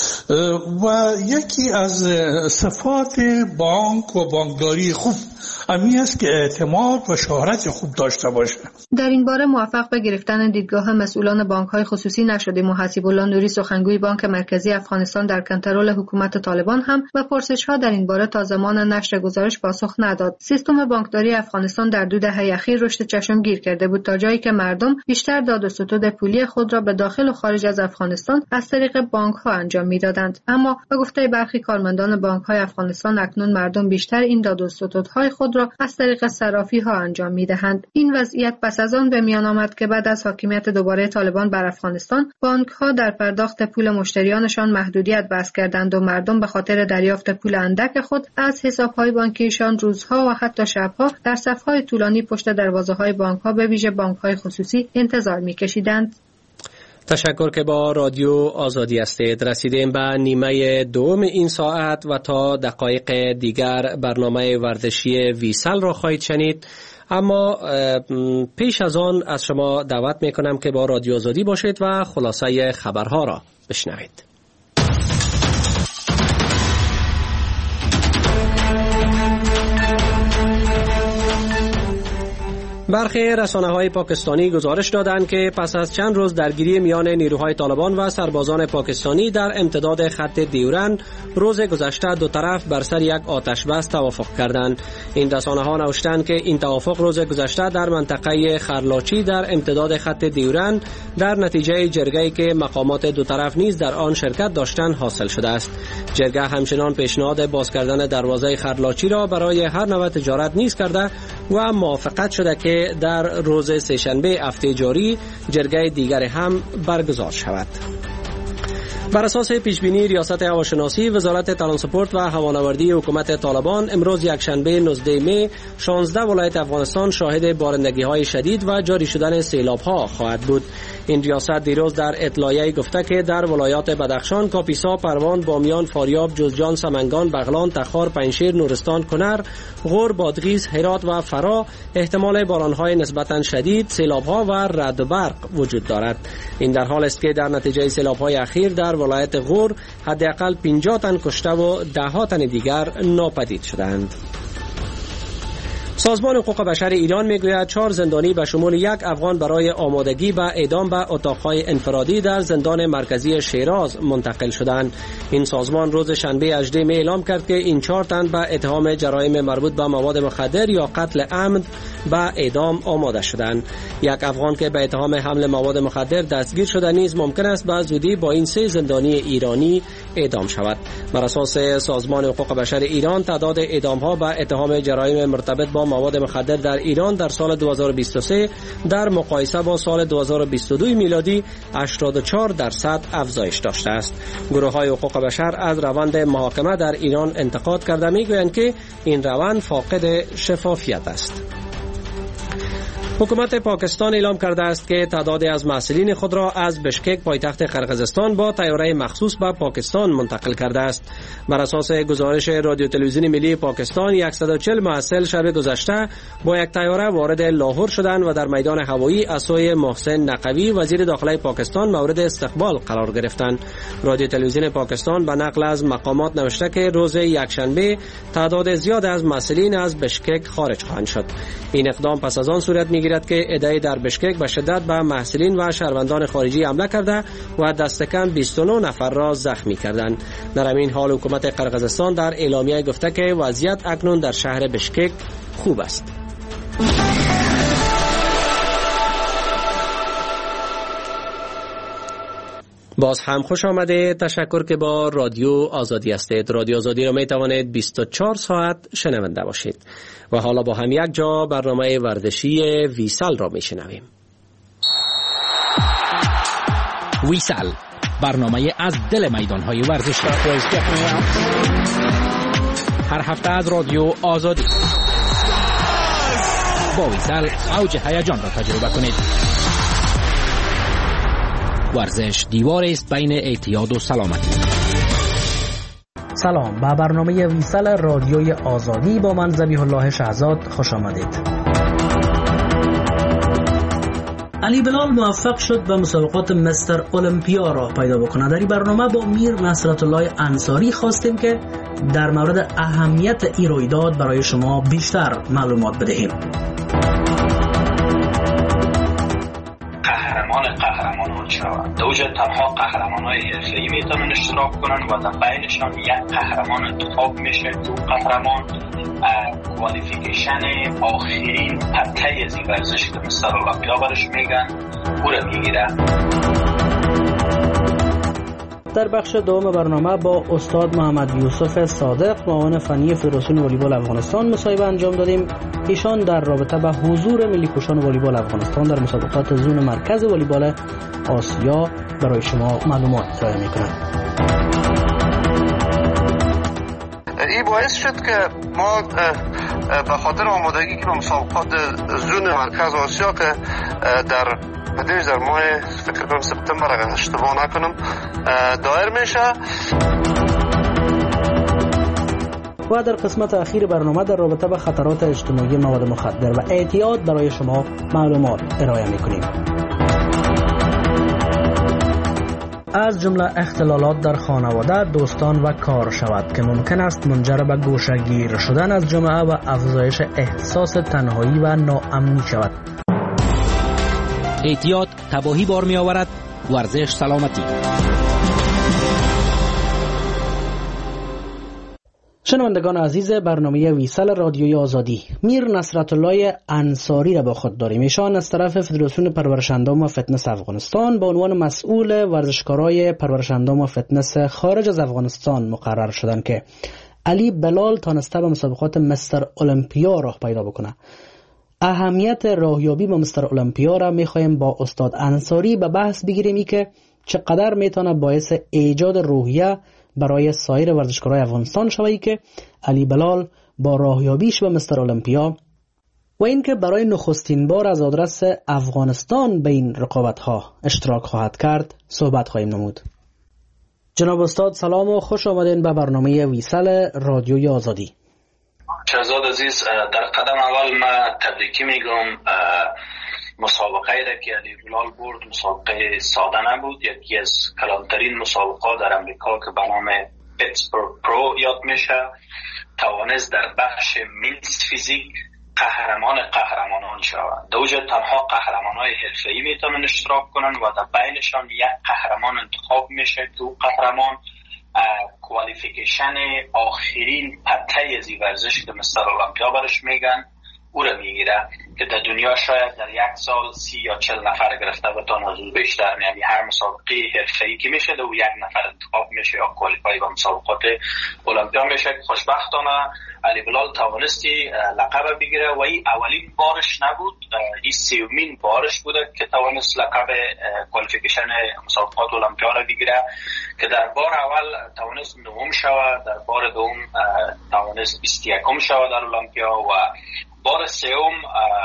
و یکی از صفات بانک و بانکداری خوب همین است که اعتماد و شهرت خوب داشته باشه. در این باره موفق به گرفتن دیدگاه مسئولان بانک‌های خصوصی نشدیم. حسیب الله نوری سخنگوی بانک مرکزی افغانستان در کنترل حکومت طالبان هم و پرسش‌ها در این باره تا زمان نشر گزارش پاسخ نداد. سیستم بانکداری افغانستان در دو دهه اخیر رشد چشمگیر کرده بود تا جایی که مردم بیشتر داد و ستود پولی خود را به داخل و خارج از افغانستان از طریق بانک‌ها انجام می‌دادند. اما به گفته برخی کارمندان بانک‌های افغانستان اکنون مردم بیشتر این داد و ستودهای خود را از طریق صرافی‌ها انجام می‌دهند. این وضعیت پس از آن به میان آمد که بعد از حاکمیت دوباره طالبان بر افغانستان، بانک‌ها در پرداخت پول مشتریانشان محدودیت وضع کردند و مردم به خاطر دریافت پول اندک خود از حساب‌های بانکیشان روزها و حتی شب‌ها در صف‌های طولانی پشت دروازه‌های بانک‌ها به ویژه بانک‌های خصوصی انتظار می‌کشیدند. تشکر که با رادیو آزادی هستید. رسیدیم به نیمه دوم این ساعت و تا دقایق دیگر برنامه ورزشی ویسل را خواهید شنید. اما پیش از آن از شما دعوت میکنم که با رادیو آزادی باشید و خلاصه خبرها را بشنوید. برخی رسانه‌های پاکستانی گزارش دادند که پس از چند روز درگیری میان نیروهای طالبان و سربازان پاکستانی در امتداد خط دیورن روز گذشته دو طرف بر سر یک آتش بس توافق کردند. این رسانه‌ها نوشتند که این توافق روز گذشته در منطقه خرلاچی در امتداد خط دیورن در نتیجه جرگه‌ای که مقامات دو طرف نیز در آن شرکت داشتند حاصل شده است. جرگه همچنان پیشنهاد باز کردن دروازه خرلاچی را برای هر نوع تجارت نیز کرده و موافقت شده که در روز سه‌شنبه هفته جاری جرگه دیگر هم برگزار شود. بر اساس پیشبینی ریاست هواشناسی وزارت ترانسپورت و هوانوردی حکومت طالبان امروز یکشنبه نوزده می شانزده ولایت افغانستان شاهد بارندگی‌های شدید و جاری شدن سیلاب‌ها خواهد بود. این ریاست دیروز در اطلاعیه گفته که در ولایات بدخشان، کاپیسا، پروان، بامیان، فاریاب، جوزجان، سمنگان، بغلان، تخار، پنجشیر، نورستان، کنر، غور، بادغیس، هرات و فرا احتمال باران‌های نسبتاً شدید، سیلاب‌ها و رعد و برق وجود دارد. این در حالی است که در نتیجه سیلاب‌های اخیر در ولایت غور حداقل پنجاه تن کشته و ده ها تن دیگر ناپدید شدند. سازمان حقوق بشر ایران میگوید چهار زندانی به شمول یک افغان برای آمادگی به اعدام به اتاقهای انفرادی در زندان مرکزی شیراز منتقل شدند. این سازمان روز شنبه هجدهم می اعلام کرد که این چهار تن به اتهام جرایم مربوط به مواد مخدر یا قتل عمد به اعدام آماده شدند. یک افغان که به اتهام حمل مواد مخدر دستگیر شده نیز ممکن است به زودی با این سه زندانی ایرانی اعدام شود. بر اساس سازمان حقوق بشر ایران تعداد اعدام‌ها به اتهام جرایم مرتبط با مواد مخدر در ایران در سال دو هزار و بیست و سه در مقایسه با سال دو هزار و بیست و دو میلادی هشتاد و چهار درصد افزایش داشته است. گروه‌های حقوق بشر از روند محاکمه در ایران انتقاد کرده می‌گویند که این روند فاقد شفافیت است. حکومت پاکستان اعلام کرده است که تعدادی از محصلین خود را از بشکک پایتخت قرقیزستان با طیاره مخصوص به پاکستان منتقل کرده است. بر اساس گزارش رادیو تلویزیون ملی پاکستان صد و چهل محصل شب گذشته با یک طیاره وارد لاهور شدند و در میدان هوایی از سوی محسن نقوی وزیر داخلی پاکستان مورد استقبال قرار گرفتند. رادیو تلویزیون پاکستان به نقل از مقامات نوشته که روز یکشنبه تعداد زیاد از محصلین از بشکک خارج خواهند شد. این اقدام پس از آن صورت می‌گیرد که ادعای در بشکک به شدت به محصلین و شهروندان خارجی حمله کرده و دست کم بیست و نه نفر را زخمی کردند. در همین حال حکومت قرقیزستان در اعلامیه گفته که وضعیت اکنون در شهر بشکک خوب است. باز هم خوش آمده. تشکر که با رادیو آزادی هستید. رادیو آزادی را می توانید بیست و چهار ساعت شنونده باشید. و حالا با هم یک جا برنامه ورزشی ویسل را می شنویم. ویسل، برنامه از دل میدان‌های ورزشی. هر هفته از رادیو آزادی. با ویسل اوج هیجان را تجربه کنید. ورزش دیوار است بین اعتیاد و سلامتی. سلام، به برنامه ویسل رادیوی آزادی با من ذبیح الله شهزاد خوش آمدید. علی بلال موفق شد به مسابقات مستر المپیا را پیدا بکنه. در این برنامه با میر نصرت الله انصاری خواستیم که در مورد اهمیت این رویداد برای شما بیشتر معلومات بدهیم. قهرمان قهرمانان شود. در اوجه تنها قهرمانای حرفه‌ای میتونن اشتراک کنن و در بینشان یک قهرمان انتخاب میشه که اون قهرمان کوالیفیکیشن آخرین پته از این ورزش که مستر المپیا برش میگن او را میگیره. در بخش دوم برنامه با استاد محمد یوسف صادق معاون فنی فدراسیون والیبال افغانستان مصاحبه انجام دادیم. ایشان در رابطه با حضور ملی کشان والیبال افغانستان در مسابقات زون مرکز والیبال آسیا برای شما معلومات ارائه می‌کنند. این باعث شد که ما به خاطر آمادگی که به مسابقات زون مرکز آسیا که در بدیش در ماه فکر کنم سپتامبر اگر اشتباه نکنم دایر میشه. و در قسمت اخیر برنامه در رابطه با خطرات اجتماعی مواد مخدر و اعتیاد برای شما معلومات ارائه میکنیم. از جمله اختلالات در خانواده، دوستان و کار شود که ممکن است منجر به گوشه‌گیر شدن از جامعه و افزایش احساس تنهایی و ناامنی شود. اعتیاد تباهی بار می آورد. ورزش سلامتی. شنوندگان عزیز برنامه ویسل رادیوی آزادی، میر نصرت الله انصاری را با خود داریم. ایشان از طرف فدراسیون پرورش اندام و فتنس افغانستان به عنوان مسئول ورزشکارای پرورش اندام و فتنس خارج از افغانستان مقرر شدند که علی بلال تانسته به مسابقات مستر المپیا راه پیدا بکنه. اهمیت راهیابی به مستر المپیا را میخوایم با استاد انصاری به بحث بگیریم ای که چقدر میتونه باعث ایجاد روحیه برای سایر ورزشکارای افغانستان شوی که علی بلال با راهیابیش به مستر المپیا و اینکه برای نخستین بار از آدرس افغانستان به این رقابت‌ها اشتراک خواهد کرد صحبت خواهیم نمود. جناب استاد سلام و خوش آمدین به برنامه ویسل رادیوی آزادی. شهزاد عزیز، در قدم اول من تبریکی میگم. مسابقه را که علی بلال برد مسابقه ساده نبود، یکی از کلانترین مسابقه در امریکا که به نام پیتسبورگ پرو یاد میشه. توانست در بخش میکس فیزیک قهرمان قهرمانان شود. در اوجه تنها قهرمانای حرفه‌ای میتونن اشتراک کنن و در بینشان یک قهرمان انتخاب میشه که او قهرمان کوالیفیکیشن آخرین پته از این ورزش که مستر المپیا برش میگن او را میگیره که در دنیا شاید در یک سال سی یا چل نفر گرفته بتان از اون بیشتر، یعنی هر مسابقه حرفه‌ای که میشه در او یک نفر انتخاب میشه یا کوالیفای با مسابقات المپیا میشه. خوشبختانه علی بلال توانستی لقب بگیره و این اولین بارش نبود، این سومین بارش بوده که توانست لقب کوالیفیکیشن مسابقات المپیا را بگیره که در بار اول توانست نهم شود، در بار دوم توانست بیست و یکم شود در المپیا و بار سوم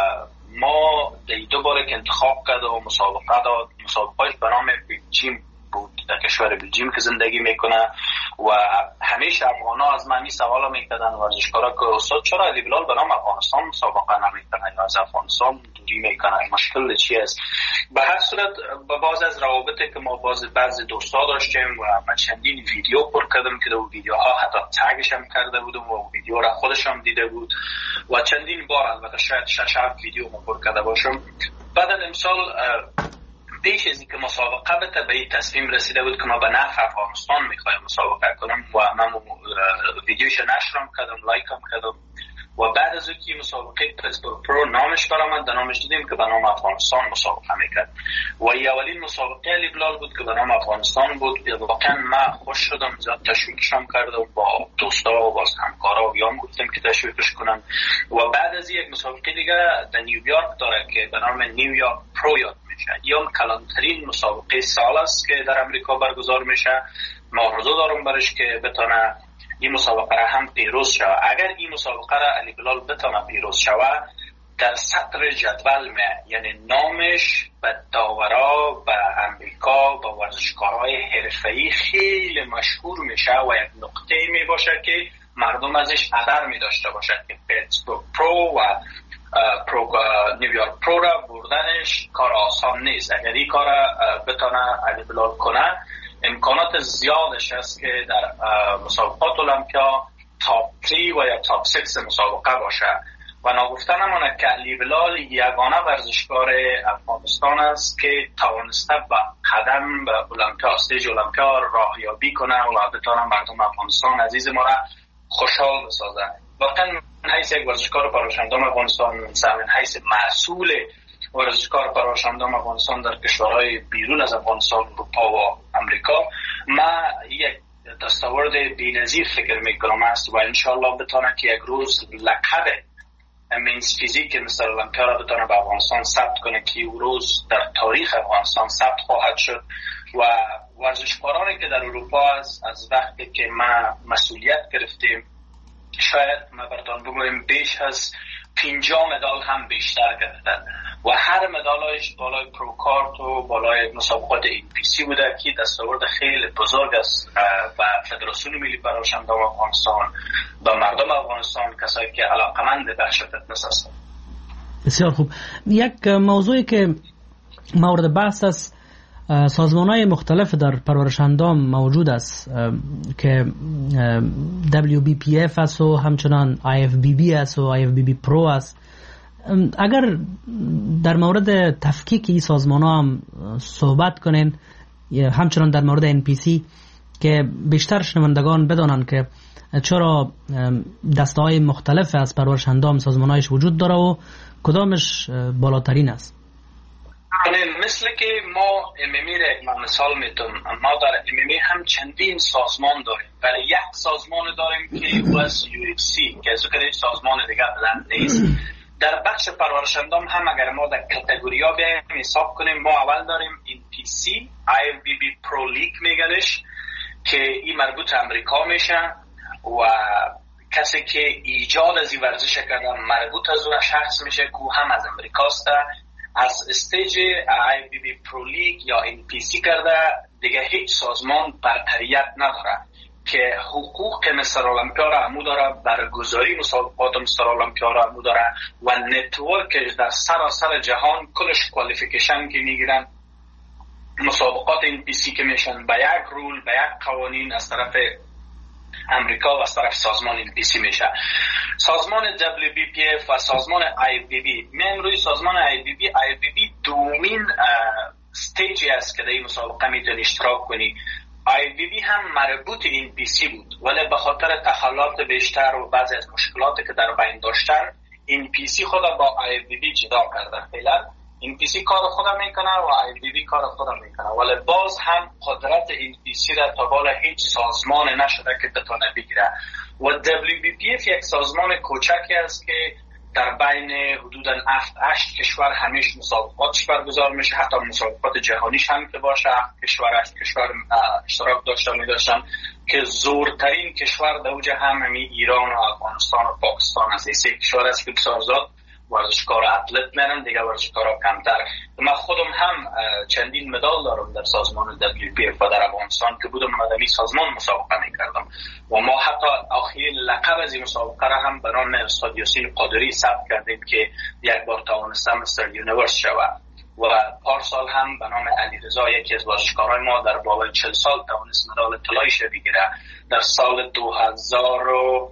ما دو بار که انتخاب کرد و مسابقه داد. مسابقهش به نام بلژیم بود، در کشور بلژیم که زندگی میکنه و همیشه افغانا از من این سوال میکردن ورزشکارا که استاد چرا علی بلال به نام افغانستان مسابقه نمیکنه یا از افغانستان دوری میکنه، مشکل چی است؟ به هر صورت با باز از روابطی که ما باز بعضی دوستا داشتیم و من چندین ویدیو پر کردم که دو ویدیوها حتی تگش هم کرده بودم و ویدیو را خودشم دیده بود و چندین بار البته شاید شش هفت ویدیو ما پر کرده باشم. بعد امسال پیش از اینکه مسابقه بته به این تصمیم رسیده بود که ما به نفع افغانستان میخوایم مسابقه کنم و من ویدیوش نشرم کردم، لایکم کردم و بعد از اینکه مسابقه پیتسبورگ پرو نامش برآمد در نامش دیدیم که به نام افغانستان مسابقه میکرد و این اولین مسابقه علی بلال بود که به نام افغانستان بود. واقعا من خوش شدم، زیاد تشویقشم کردم، با دوستا و باز همکارا و یام گفتم که تشویقش کنم و بعد از یک مسابقه دیگه در نیویورک داره که به نام نیویورک پرو یاد میشه. یا کلانترین مسابقه سال است که در امریکا برگزار میشه. ما آرزو دارم برش که بتونه این مسابقه را هم پیروز شود. اگر این مسابقه را علی بلال بتونه پیروز شود در سطر جدول می، یعنی نامش به داورا به امریکا به ورزشکارهای حرفه‌ای خیلی مشهور میشه و یک نقطه می باشه که مردم ازش قدر می داشته باشد که پیتسبورگ پرو و پرو نیویورک پرو را بردنش کار آسان نیست. اگر این کار بتونه علی بلال کنه امکانات زیادش هست که در مسابقات المپیا تاپ سه و یا تاپ شش مسابقه باشه و ناگفته نماند که علی بلال یگانه ورزشکار افغانستان است که توانسته به قدم به المپیا استیج المپیا راهیابی کنه و بتونه مردم افغانستان عزیز ما را خوشحال بسازه. واقعا من حیث یک ورزشکار پرآشندام افغانستان، من حیث مسئول ورزشکار پرآشندام افغانستان در کشورهای بیرون از افغانستان، اروپا و امریکا، ما یک دستاورد بی‌نظیر فکر میکنم است و انشالله بتونه که یک روز لقب مینز فیزیک مستر المپیا را بتونه به افغانستان ثبت کنه که او روز در تاریخ افغانستان ثبت خواهد شد. و ورزشکارانی که در اروپا از از وقتی که ما مسئولیت گرفتیم، شاید ما براتون بگویم بیش از پنجاه مدال هم بیشتر گرفتن و هر مدالش بالای پروکارت و بالای مسابقات این پی سی بوده که دستاورد خیلی بزرگ است و فدراسیون ملی پرآشندام افغانستان و مردم افغانستان، کسایی که علاقمند بخش فتنس هستند. بسیار خوب. یک موضوعی که مورد بحث است، سازمان‌های مختلف در پرورش‌اندام موجود است که دبلیو بی پی اف است و همچنان آی اف بی بی است و آی اف بی بی پرو است. اگر در مورد تفکیک این سازمان‌ها هم صحبت کنین، همچنان در مورد ان پی سی که بیشتر شنوندگان بدانند که چرا دسته‌های مختلف از پرورش‌اندام سازمان‌هایش وجود داره و کدامش بالاترین است. مثل که ما امیمی را یک مثال میتونم، ما در امیمی هم چندین سازمان داریم، ولی یک سازمان داریم که واس یو اف سی که از هیچ سازمان دیگه بلند نیست. در بخش پرورش‌اندام هم اگر ما در کاتگوریا بیایم حساب کنیم، ما اول داریم این پی سی آی اف بی بی پرو لیگ میگنش که این مربوط امریکا میشه و کسی که ایجاد از این ورزش کرده مربوط از اون شخص میشه که هم از امریکاست. از استیج آی بی بی پرو لیگ یا این پی سی کرده دیگه هیچ سازمان برتریت نداره که حقوق مستر المپیا را همو داره، برگزاری مسابقات مستر المپیا را همو داره و نتورکش در سراسر جهان کلش کوالیفیکیشن که میگیرن مسابقات این پی سی که میشن به یک رول به یک قوانین از طرف امریکا و از طرف سازمان این پی سی میشه. سازمان دبلیو بی پی اف و سازمان آی بی بی، من روی سازمان آی بی بی آی بی بی دومین استیجی است که در این مسابقه میتونی اشتراک کنی. آی بی بی هم مربوط این پی سی بود ولی به خاطر تخلات بیشتر و بعضی از مشکلاتی که در بین داشتن، این پی سی خود با آی بی بی جدا کرده. فعلا این پی سی کار خودم میکنه و آی بی بی کار خودم میکنه، ولی باز هم قدرت این پی سی را تا بالا هیچ سازمان نشده که بتونه بگیره. و دبلیو بی پی اف یک سازمان کوچکی است که در بین حدوداً هفت هشت کشور همیشه مسابقاتش برگزار میشه، حتی مسابقات جهانیش هم که باشه هفت کشور هشت کشور اشتراک داشته میداشتن که زورترین کشور در اوج هم همین ایران و افغانستان و پاکستان است. سه کشور است که بسیار زیاد ورزشکار اتلت میرن، دیگه ورزشکارا کمتر. من خودم هم چندین مدال دارم در سازمان دبلیو پی اف و در افغانستان که بودم مدنی سازمان مسابقه میکردم و ما حتی آخرین لقب از این مسابقه را هم به نام استاد یاسین قادری ثبت کردیم که یک بار توانسته مستر یونیورس شود و پارسال هم به نام علیرضا یکی از ورزشکارای ما در بالای چهل سال توانست مدال طلاییش بگیره. در سال دو هزار و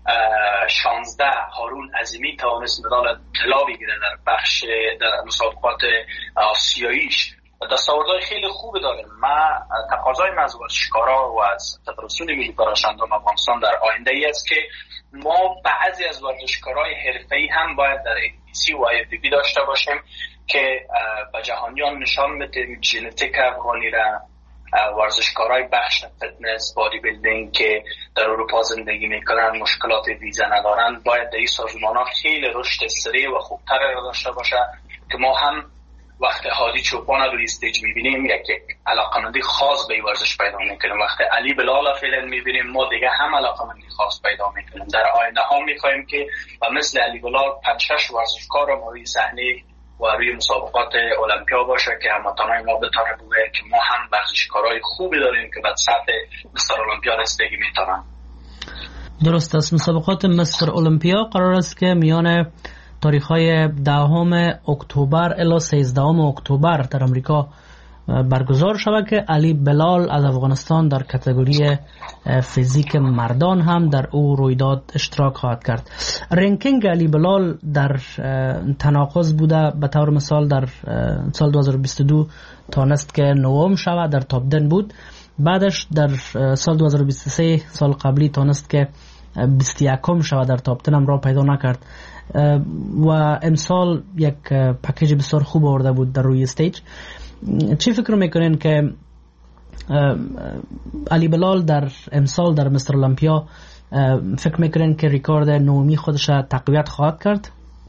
شانزده هارون عظیمی توانست مدال طلا بگیره در بخش در مسابقات آسیاییش. دستاوردهای خیلی خوب داریم. ما تقاضای از ورزشکارا و از فدراسیون ملی پرآشندام افغانستان در آینده ای است که ما بعضی از ورزشکارای حرفه‌ای هم باید در ای پی سی و آی اف بی بی داشته باشیم که به جهانیان نشان بدیم ژنتیک افغانی را، ورزشکارای بخش فتنس بادی بیلدینگ که در اروپا زندگی میکنن مشکلات ویزا ندارن باید در این سازمان ها خیلی رشد سریع و خوبتر را داشته باشه که ما هم وقت هادی چوپان رو استیج میبینیم یک یک علاقمندی خاص به ورزش پیدا میکنیم. وقت علی بلال فعلا میبینیم ما دیگه هم علاقمندی خاص پیدا میکنیم. در آینده ها میخوایم که و مثل علی بلال پنج شش ورزشکار ما روی صحنه و روی مسابقات المپیا باشه که هموطنان ما بتونه بگه که ما هم ورزشکارای خوبی داریم که بعد سطح مستر المپیا رسیدگی میتونن. درست است. مسابقات مستر المپیا قرار است که میان تاریخ‌های دهم اکتبر الی سیزدهم اکتبر در آمریکا برگزار شود که علی بلال از افغانستان در کاتگوری فیزیک مردان هم در او رویداد اشتراک خواهد کرد. رنکینگ علی بلال در تناقض بوده. به طور مثال در سال دو هزار و بیست و دو تانست که نوم شود، در تاپ ده بود. بعدش در سال دو هزار و بیست و سه سال قبلی تانست که بیست و یکم شود، در تاپ ده هم را پیدا نکرد و امسال یک پکیج بسیار خوب آورده بود در روی استیج. چی فکر میکنین که علی بلال در امسال در مستر المپیا فکر میکنین که ریکارد نومی خودش تقویت خواهد کرد؟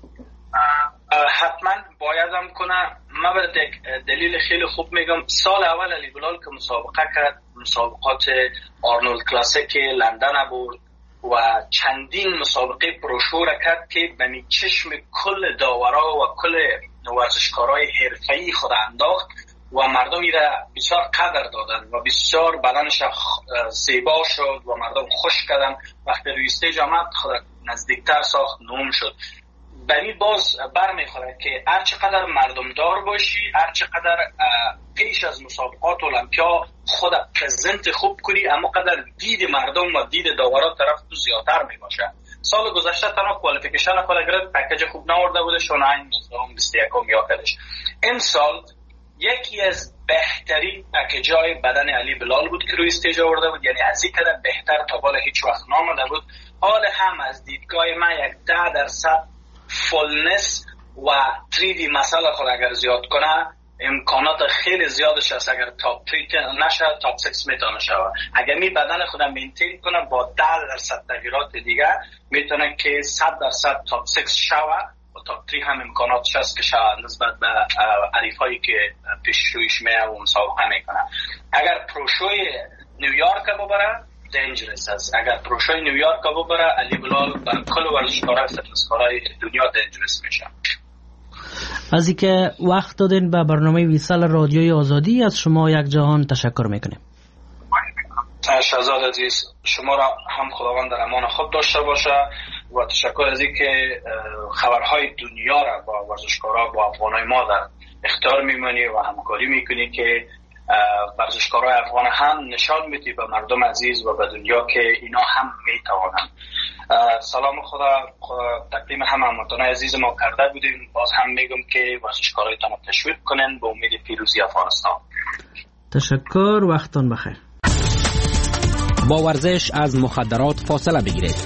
حتما بایدم کنه. من برای دلیل خیلی خوب میگم. سال اول علی بلال که مسابقه کرد، مسابقات آرنولد کلاسیک لندن برد و چندین مسابقه پروشور کرد که به چشم کل داورا و کل ورزشکارای حرفه‌ای خود انداخت و مردم ایره بسیار قدر دادن و بسیار بدنش زیبا شد و مردم خوش کردن. وقتی روی استیج آمد خود نزدیکتر ساخت، نوم شد. بری باز برمیخوره که هر چقدر مردم دار باشی، هر چقدر پیش از مسابقات المپیا خود پرزنت خوب کنی، اما قدر دید مردم و دید داورا طرف تو زیادتر میباشه. سال گذشته تنها کوالیفیکیشن خود گرفت، پکیج خوب نورده بوده، شوناین نوزدهم بیست و یکم یا کدش. امسال یکی از بهترین پکیجای بدن علی بلال بود که روی استیج آورده بود، یعنی از این قدر بهتر تا بالا هیچ وقت نامده بود. حال هم از دیدگاه من یک ده درصد فولنس و تری دی مسئله خود اگر زیاد کنه امکانات خیلی زیادش هست. اگر تاپ تری نشه تاپ سکس میتونه شود. اگر می بدن خودم مینتین کنه با ده درصد تغییرات دیگه میتونه که صد درصد تاپ سکس شود و تاپ تری هم امکاناتش هست که شود نسبت به حریفایی که پیش رویش میه و مسابقه میکنه. اگر پروشوی نیویورک ببره دنجرس است. اگر پروشوی نیویورک ببره علی بلال بر کل ورزشکارای فتنسکارای دنیا دنجرس میشه. از اینکه وقت دادین به برنامه ویسال رادیوی آزادی از شما یک جهان تشکر میکنیم. شهزاد عزیز، شما را هم خداوند در امان خود داشته باشه و تشکر از اینکه خبرهای دنیا را با ورزشکارا با افغانای ما در اختیار میمونی و همکاری میکنی که ورزشکارای افغان هم نشان میدی به مردم عزیز و به دنیا که اینا هم میتوانند. سلام خدا تقدیم هم هموطنان عزیز ما کرده بودیم. باز هم میگم که ورزشکارایتان رو تشویق کنن به امید پیروزی افغانستان. تشکر، وقتتون بخیر. با ورزش از مخدرات فاصله بگیرید.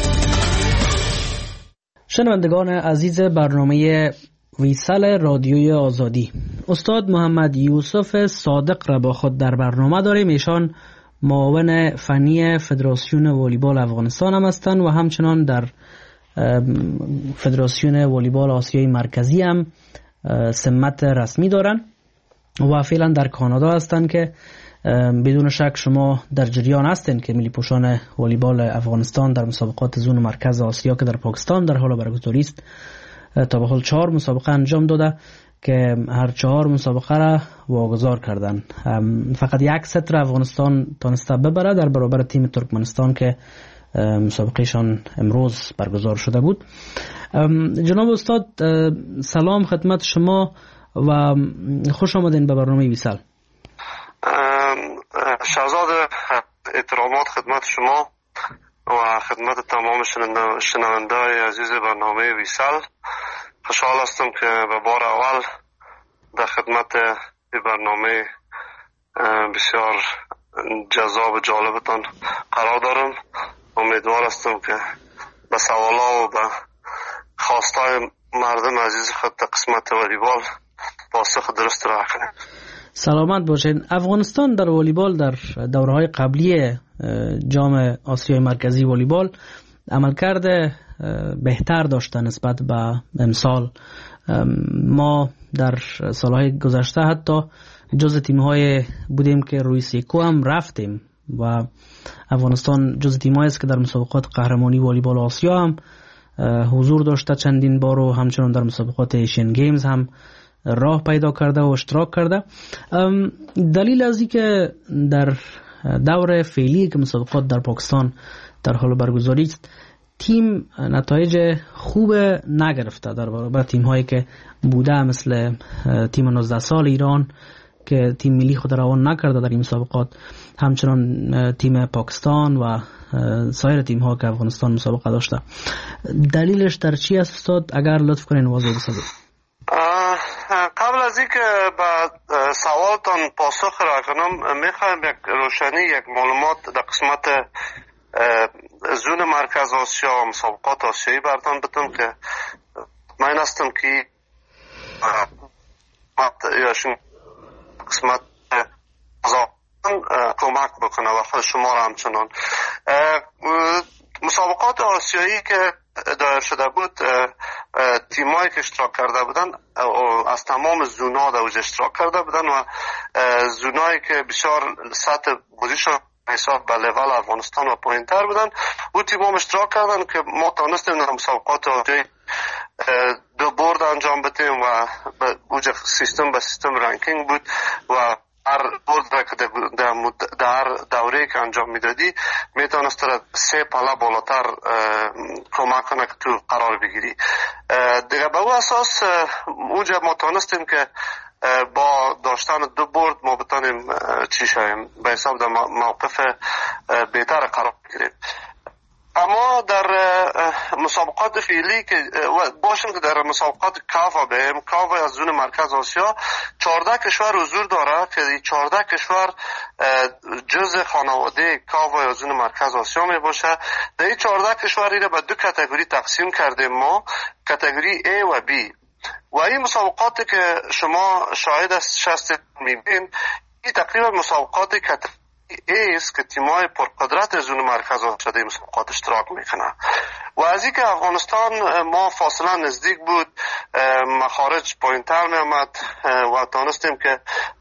شنوندگان عزیز برنامه ویسال رادیوی آزادی، استاد محمد یوسف صادق را با خود در برنامه داریم. ایشان معاون فنی فدراسیون والیبال افغانستان هم هستند و همچنان در فدراسیون والیبال آسیای مرکزی هم سمت رسمی دارن و فعلا در کانادا هستند که بدون شک شما در جریان هستین که ملی پوشان والیبال افغانستان در مسابقات زون مرکز آسیا که در پاکستان در حال برگزاری است تا به حال چهار مسابقه انجام داده که هر چهار مسابقه را واگذار کردن. فقط یک ست را افغانستان تانسته ببره در برابر تیم ترکمنستان که مسابقهشان امروز برگزار شده بود. جناب استاد سلام خدمت شما و خوش آمدین به برنامه ویسال. شهزاد، احترامات خدمت شما و خدمت تمام شنونده عزیز برنامه ویسال. خوشحال هستم که به بار اول در خدمت برنامه بسیار جذاب و جالبتان قرار دارم. امیدوار هستم که به سوالا و به خواستای مردم عزیز خود در قسمت والیبال پاسخ درست را کنیم. سلامت باشین. افغانستان در والیبال در دوره‌های قبلی جام آسیای مرکزی والیبال عملکرد بهتر داشته نسبت به امسال. ما در سالهای گذشته حتی جز تیم‌های بودیم که روی سیکو هم رفتیم و افغانستان جز تیم‌هایی است که در مسابقات قهرمانی والیبال آسیا هم حضور داشته چندین بار و همچنان در مسابقات ایشین گیمز هم راه پیدا کرده و اشتراک کرده. دلیل از این که در دور فعلی که مسابقات در پاکستان در حال برگزاری است تیم نتایج خوب نگرفته در برابر تیم هایی که بوده مثل تیم نوزده سال ایران، که تیم ملی خود روان نکرده در این مسابقات، همچنان تیم پاکستان و سایر تیم ها که افغانستان مسابقه داشته. دلیلش در چی است استاد؟ اگر لطف کنین واضح بسازید. قبل از اینکه به سوالتان پاسخ را کنم، میخوایم یک روشنی، یک معلومات در قسمت زون مرکز آسیا و مسابقات آسیایی براتان بدم که من هستم که قسمت کمک بکنه و خود شما را همچنان. مسابقات آسیایی که دایر شده بود، تیمایی که اشتراک کرده بودن از تمام زونا در اوج اشتراک کرده بودن و زونایی که بسیار سطح بازیشان حساب به لیول افغانستان و پایین تر بودن، او تیم هم اشتراک کردن که ما تانستیم در مسابقات آسیایی دو برد انجام بدیم و اوج سیستم به سیستم رنکینگ بود و هر برد را که در دوره که انجام میدادی میتونست سه پله بالاتر کمک کنه که تو قرار بگیری. دیگه به او اساس اونجا ما تونستیم که با داشتن دو برد ما بتانیم چی شویم، به حساب در موقف بهتر قرار بگیریم. اما در مسابقات فعلی که باشیم که در مسابقات کاوا بیم، کاوا از زون مرکز آسیا چهارده کشور حضور داره که این چهارده کشور جزء خانواده کاوا از زون مرکز آسیا می باشه. در این چهارده کشور را به دو کاتگوری تقسیم کردیم ما، کاتگوری A و B. و این مسابقاتی که شما شاهد هستید میبین، این تقریبا مسابقات کاتگوری ایست که تیمای پرقدرت زون مرکز آسیا در مسابقات اشتراک میکنه. و از اینکه افغانستان ما فاصله نزدیک بود، مخارج پایینتر می آمد و تانستیم که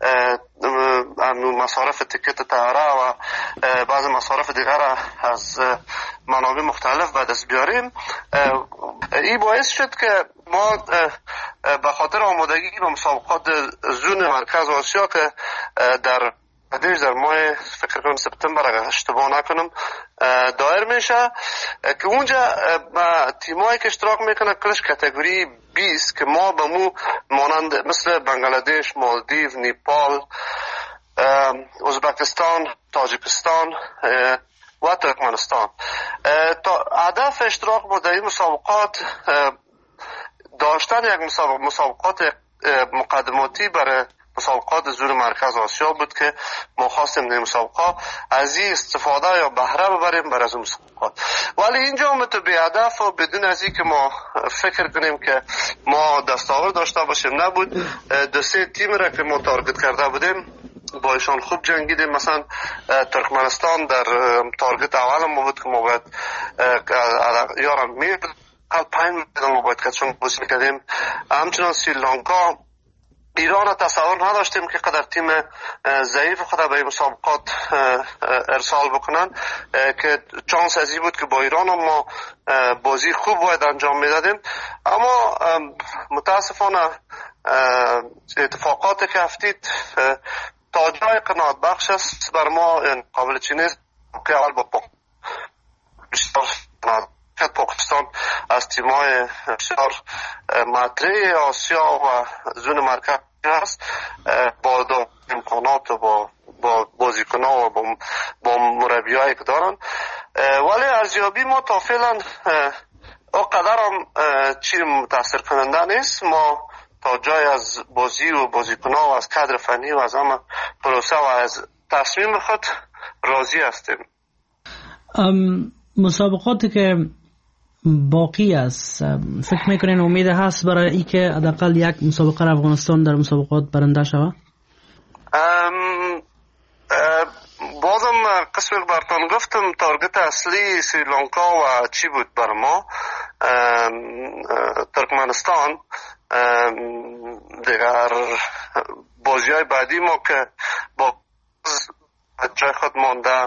مصارف تیکت طیاره و بعض مصارف دیگر را از منابع مختلف به دست بیاریم. این باعث شد که ما به خاطر آمادگی به مسابقات زون مرکز آسیا که در بعدش در ماه فکر کنم سپتامبر اگر اشتباه نکنم دایر میشه، که اونجا تیمایی که اشتراک میکنه کلش کاتگوری بیست که ما به مو مانند مثل بنگلادش، مالدیو، نیپال، ازبکستان، تاجیکستان و ترکمنستان. تا هدف اشتراک با در این مسابقات داشتن یک مسابقات مقدماتی برای مسابقات زور مرکز آسیا بود که ما خواستیم در مسابقات از این استفاده یا بهره ببریم برای از مسابقات. ولی اینجا متو بی هدف و بدون از این که ما فکر کنیم که ما دستاورد داشته باشیم نبود. دو سه تیم را که ما تارگت کرده بودیم با ایشان خوب جنگیدیم. مثلا ترکمنستان در تارگت اول ما بود که ما باید یارم میر قل پنج میدن ما باید که چون بازی کردیم. همچنان سریلانکا، ایران را تصور نداشتیم که قدر تیم ضعیف خود به این مسابقات ارسال بکنن، که چانس ازی بود که با ایران هم ما بازی خوب باید انجام میدادیم. اما متاسفانه اتفاقات که افتید تا جای قناعت بخش است بر ما قابل چی نیست که اول با پاکستان از تیم‌های بسیار مطرح آسیا و زون مرکز است، با امکانات و با با بازیکن‌ها و با, با مربیایی که دارن. ولی ارزیابی ما تا فعلا اونقدر هم چی متاثر کننده نیست. ما تا جای از بازی و بازیکن‌ها و از کادر فنی و از همه پروسه و از تصمیم خود راضی هستیم. مسابقاتی که باقی است، فکر میکنین امید هست برای ای که حداقل یک مسابقه افغانستان در مسابقات برنده شود؟ بازم قسم برتان گفتم تارگت اصلی سریلانکا و چی بود بر ما، ترکمنستان. دیگر بازی های بعدی ما که با جای خود مانده،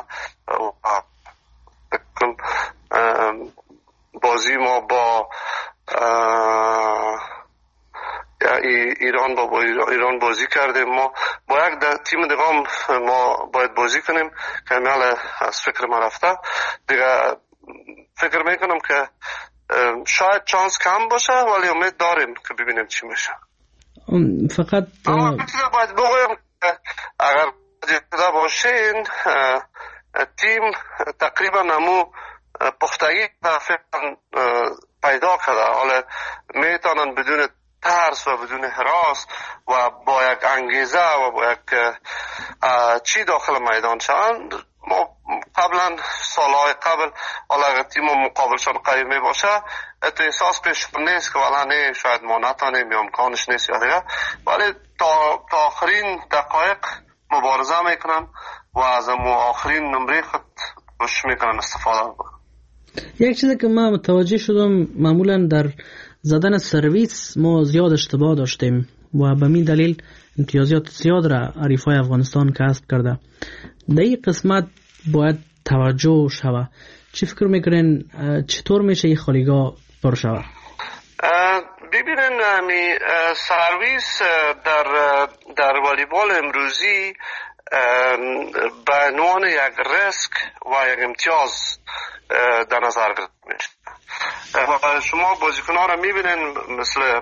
بازی ما با ایران با, با ایران بازی کردیم. ما با یک تیم دیگه ما باید بازی کنیم که میال از فکر ما رفته. دیگه فکر میکنم که شاید چانس کم باشه ولی امید داریم که ببینیم چی میشه. فقط اما باید بگویم اگر دیده باشین تیم تقریبا نمو پختگی پیدا کرده. حالا میتونن بدون ترس و بدون هراس و با یک انگیزه و با یک چی داخل میدان شوند. ما قبلا سالهای قبل حالا اگر تیم مقابلشان قوی می باشه ات احساس پیش نیست که والا نه شاید ما نتانیم یا امکانش نیست یا دیگه، ولی تا, تا آخرین دقایق مبارزه میکنن و از آخرین نمره خود کوشش میکنن استفاده بکنن. یک چیزی که من متوجه شدم معمولا در زدن سرویس ما زیاد اشتباه داشتیم و به این دلیل امتیازات زیاد را حریفای افغانستان کسب کرده. در این قسمت باید توجه شوه. چی فکر میکنین چطور میشه این خالیگاه پر شوه؟ ببینین همی سرویس در در والیبال امروزی به عنوان یک ریسک و یک امتیاز در نظر گرفته میشه. شما بازیکنان را میبینین مثل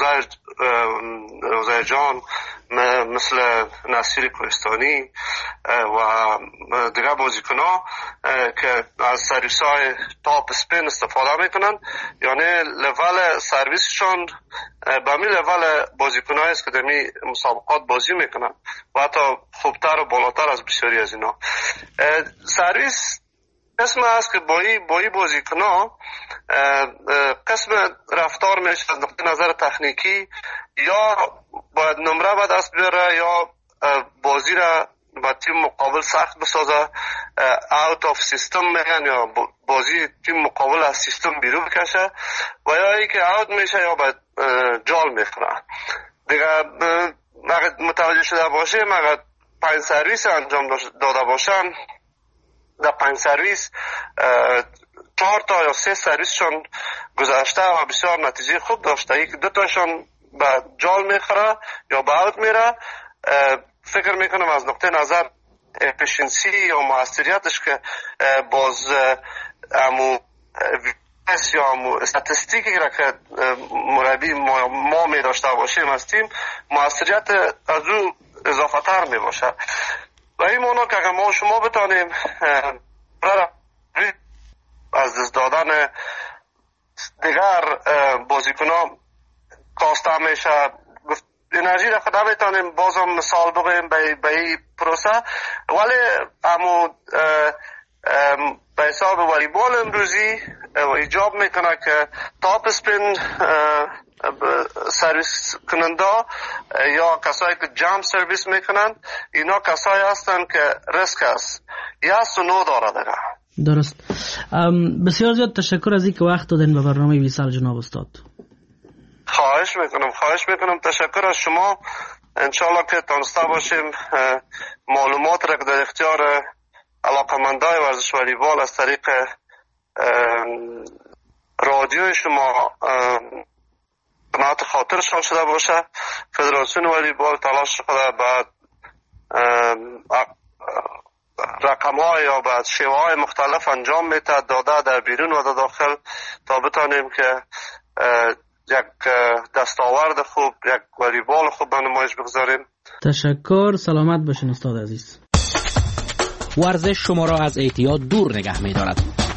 اوزای جان، مثل نصیر کوهستانی و دیگر بازیکنان که از سرویس های تاپ سپین استفاده میکنن، یعنی لول سرویسشون به می لول بازیکنان است که در می مسابقات بازی میکنن و حتی خوبتر و بالاتر از بسیاری از اینا. سرویس قسم است که با این با این بازیکنان قسم رفتار میشه از نقطه نظر تکنیکی، یا باید نمره به دست بیاره یا بازی را با تیم مقابل سخت بسازه، اوت آف سیستم میگن، یا بازی تیم مقابل از سیستم بیرون بکشه، و یا ای که اوت میشه یا باید جال میخوره. دیگه متوجه شده باشه مگر پنج سرویس انجام داده باشن، در پنج سرویس چهار تا یا سه سرویسشون گذشته و بسیار نتیجه خوب داشته. یک دو تاشون به جال میخوره یا به اوت میره. فکر میکنم از نقطه نظر افیشنسی یا موثریتش که باز امو یا امو استاتستیکی را که مربی ما, ما می داشته باشیم از تیم، موثریت از او اضافه تر می باشه. و این مانا که اگر ما شما بتانیم از دست دادن دیگر بازیکنان کاسته میشه، انرژی را خدا میتونیم بازم مثال بگویم به این پروسه، ولی امو به حساب والیبال امروزی ایجاب میکنه که تاپ اسپین سرویس کننده یا کسایی که جام سرویس میکنن، اینا کسایی هستن که ریسک است یا سنو داره دیگه. درست. بسیار زیاد تشکر از اینکه وقت دادین به برنامه ویسال جناب استاد. خواهش میکنم خواهش میکنم تشکر از شما. انشالله که تانسته باشیم معلومات را که در اختیار علاقمندای ورزش والیبال از طریق رادیو شما قناعت خاطرشان شده باشه. فدراسیون والیبال تلاش خود بعد رقم های یا بعد شیوه های مختلف انجام میده، داده در بیرون و در داخل، تا بتانیم که یک دستاورد خوب، یک والیبال خوب به نمایش بگذاریم. تشکر. سلامت باشین استاد عزیز. ورزش شما را از اعتیاد دور نگه می‌دارد.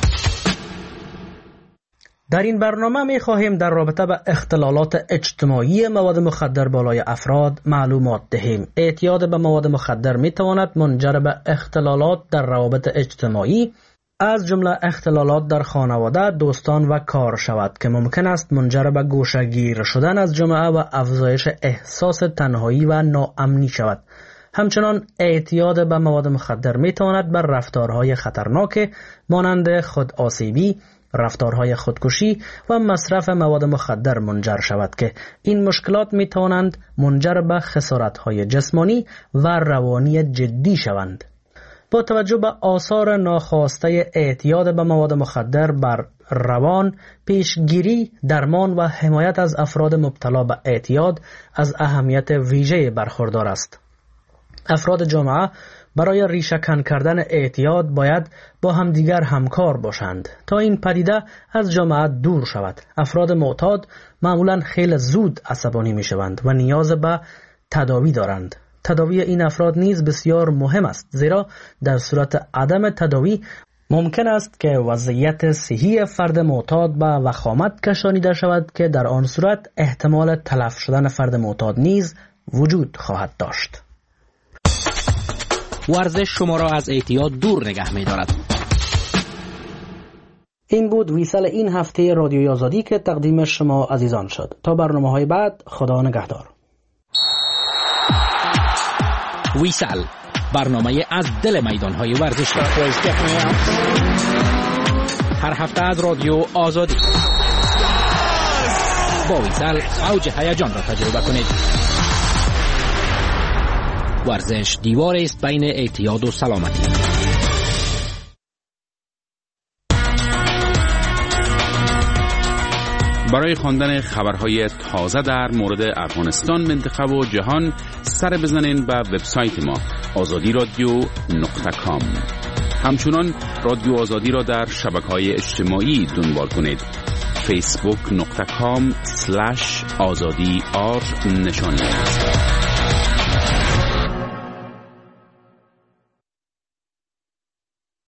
در این برنامه می خواهیم در رابطه با اختلالات اجتماعی مواد مخدر بالای افراد معلومات دهیم. اعتیاد به مواد مخدر می تواند منجر به اختلالات در روابط اجتماعی از جمله اختلالات در خانواده، دوستان و کار شود که ممکن است منجر به گوشه‌گیر شدن از جامعه و افزایش احساس تنهایی و ناامنی شود. همچنان اعتیاد به مواد مخدر می تواند بر رفتارهای خطرناک مانند خودآسیبی، رفتارهای خودکشی و مصرف مواد مخدر منجر شود که این مشکلات می توانند منجر به خسارت‌های جسمانی و روانی جدی شوند. با توجه به آثار ناخواسته اعتیاد به مواد مخدر بر روان، پیشگیری، درمان و حمایت از افراد مبتلا به اعتیاد از اهمیت ویژه برخوردار است. افراد جامعه برای ریشه‌کن کردن اعتیاد باید با همدیگر همکار باشند تا این پدیده از جامعه دور شود. افراد معتاد معمولاً خیلی زود عصبانی می شوند و نیاز به تداوی دارند. تداوی این افراد نیز بسیار مهم است، زیرا در صورت عدم تداوی ممکن است که وضعیت صحی فرد معتاد به وخامت کشانیده شود که در آن صورت احتمال تلف شدن فرد معتاد نیز وجود خواهد داشت. ورزش شما را از اعتیاد دور نگه می دارد. این بود ویسل این هفته رادیوی آزادی که تقدیم شما عزیزان شد. تا برنامه های بعد، خدا نگهدار. ویسل، برنامه از دل میدان های ورزشی. هر هفته از رادیو آزادی. با ویسل اوج هیجان را تجربه کنید. ورزش دیوار است بین اعتیاد و سلامتی. برای خواندن خبرهای تازه در مورد افغانستان، منطقه و جهان سر بزنین به وبسایت ما آزادی رادیو نقطه کام. همچنان رادیو آزادی را در شبکه‌های اجتماعی دنبال کنید. فیسبوک نقطه کام سلش آزادی آر نشانی است.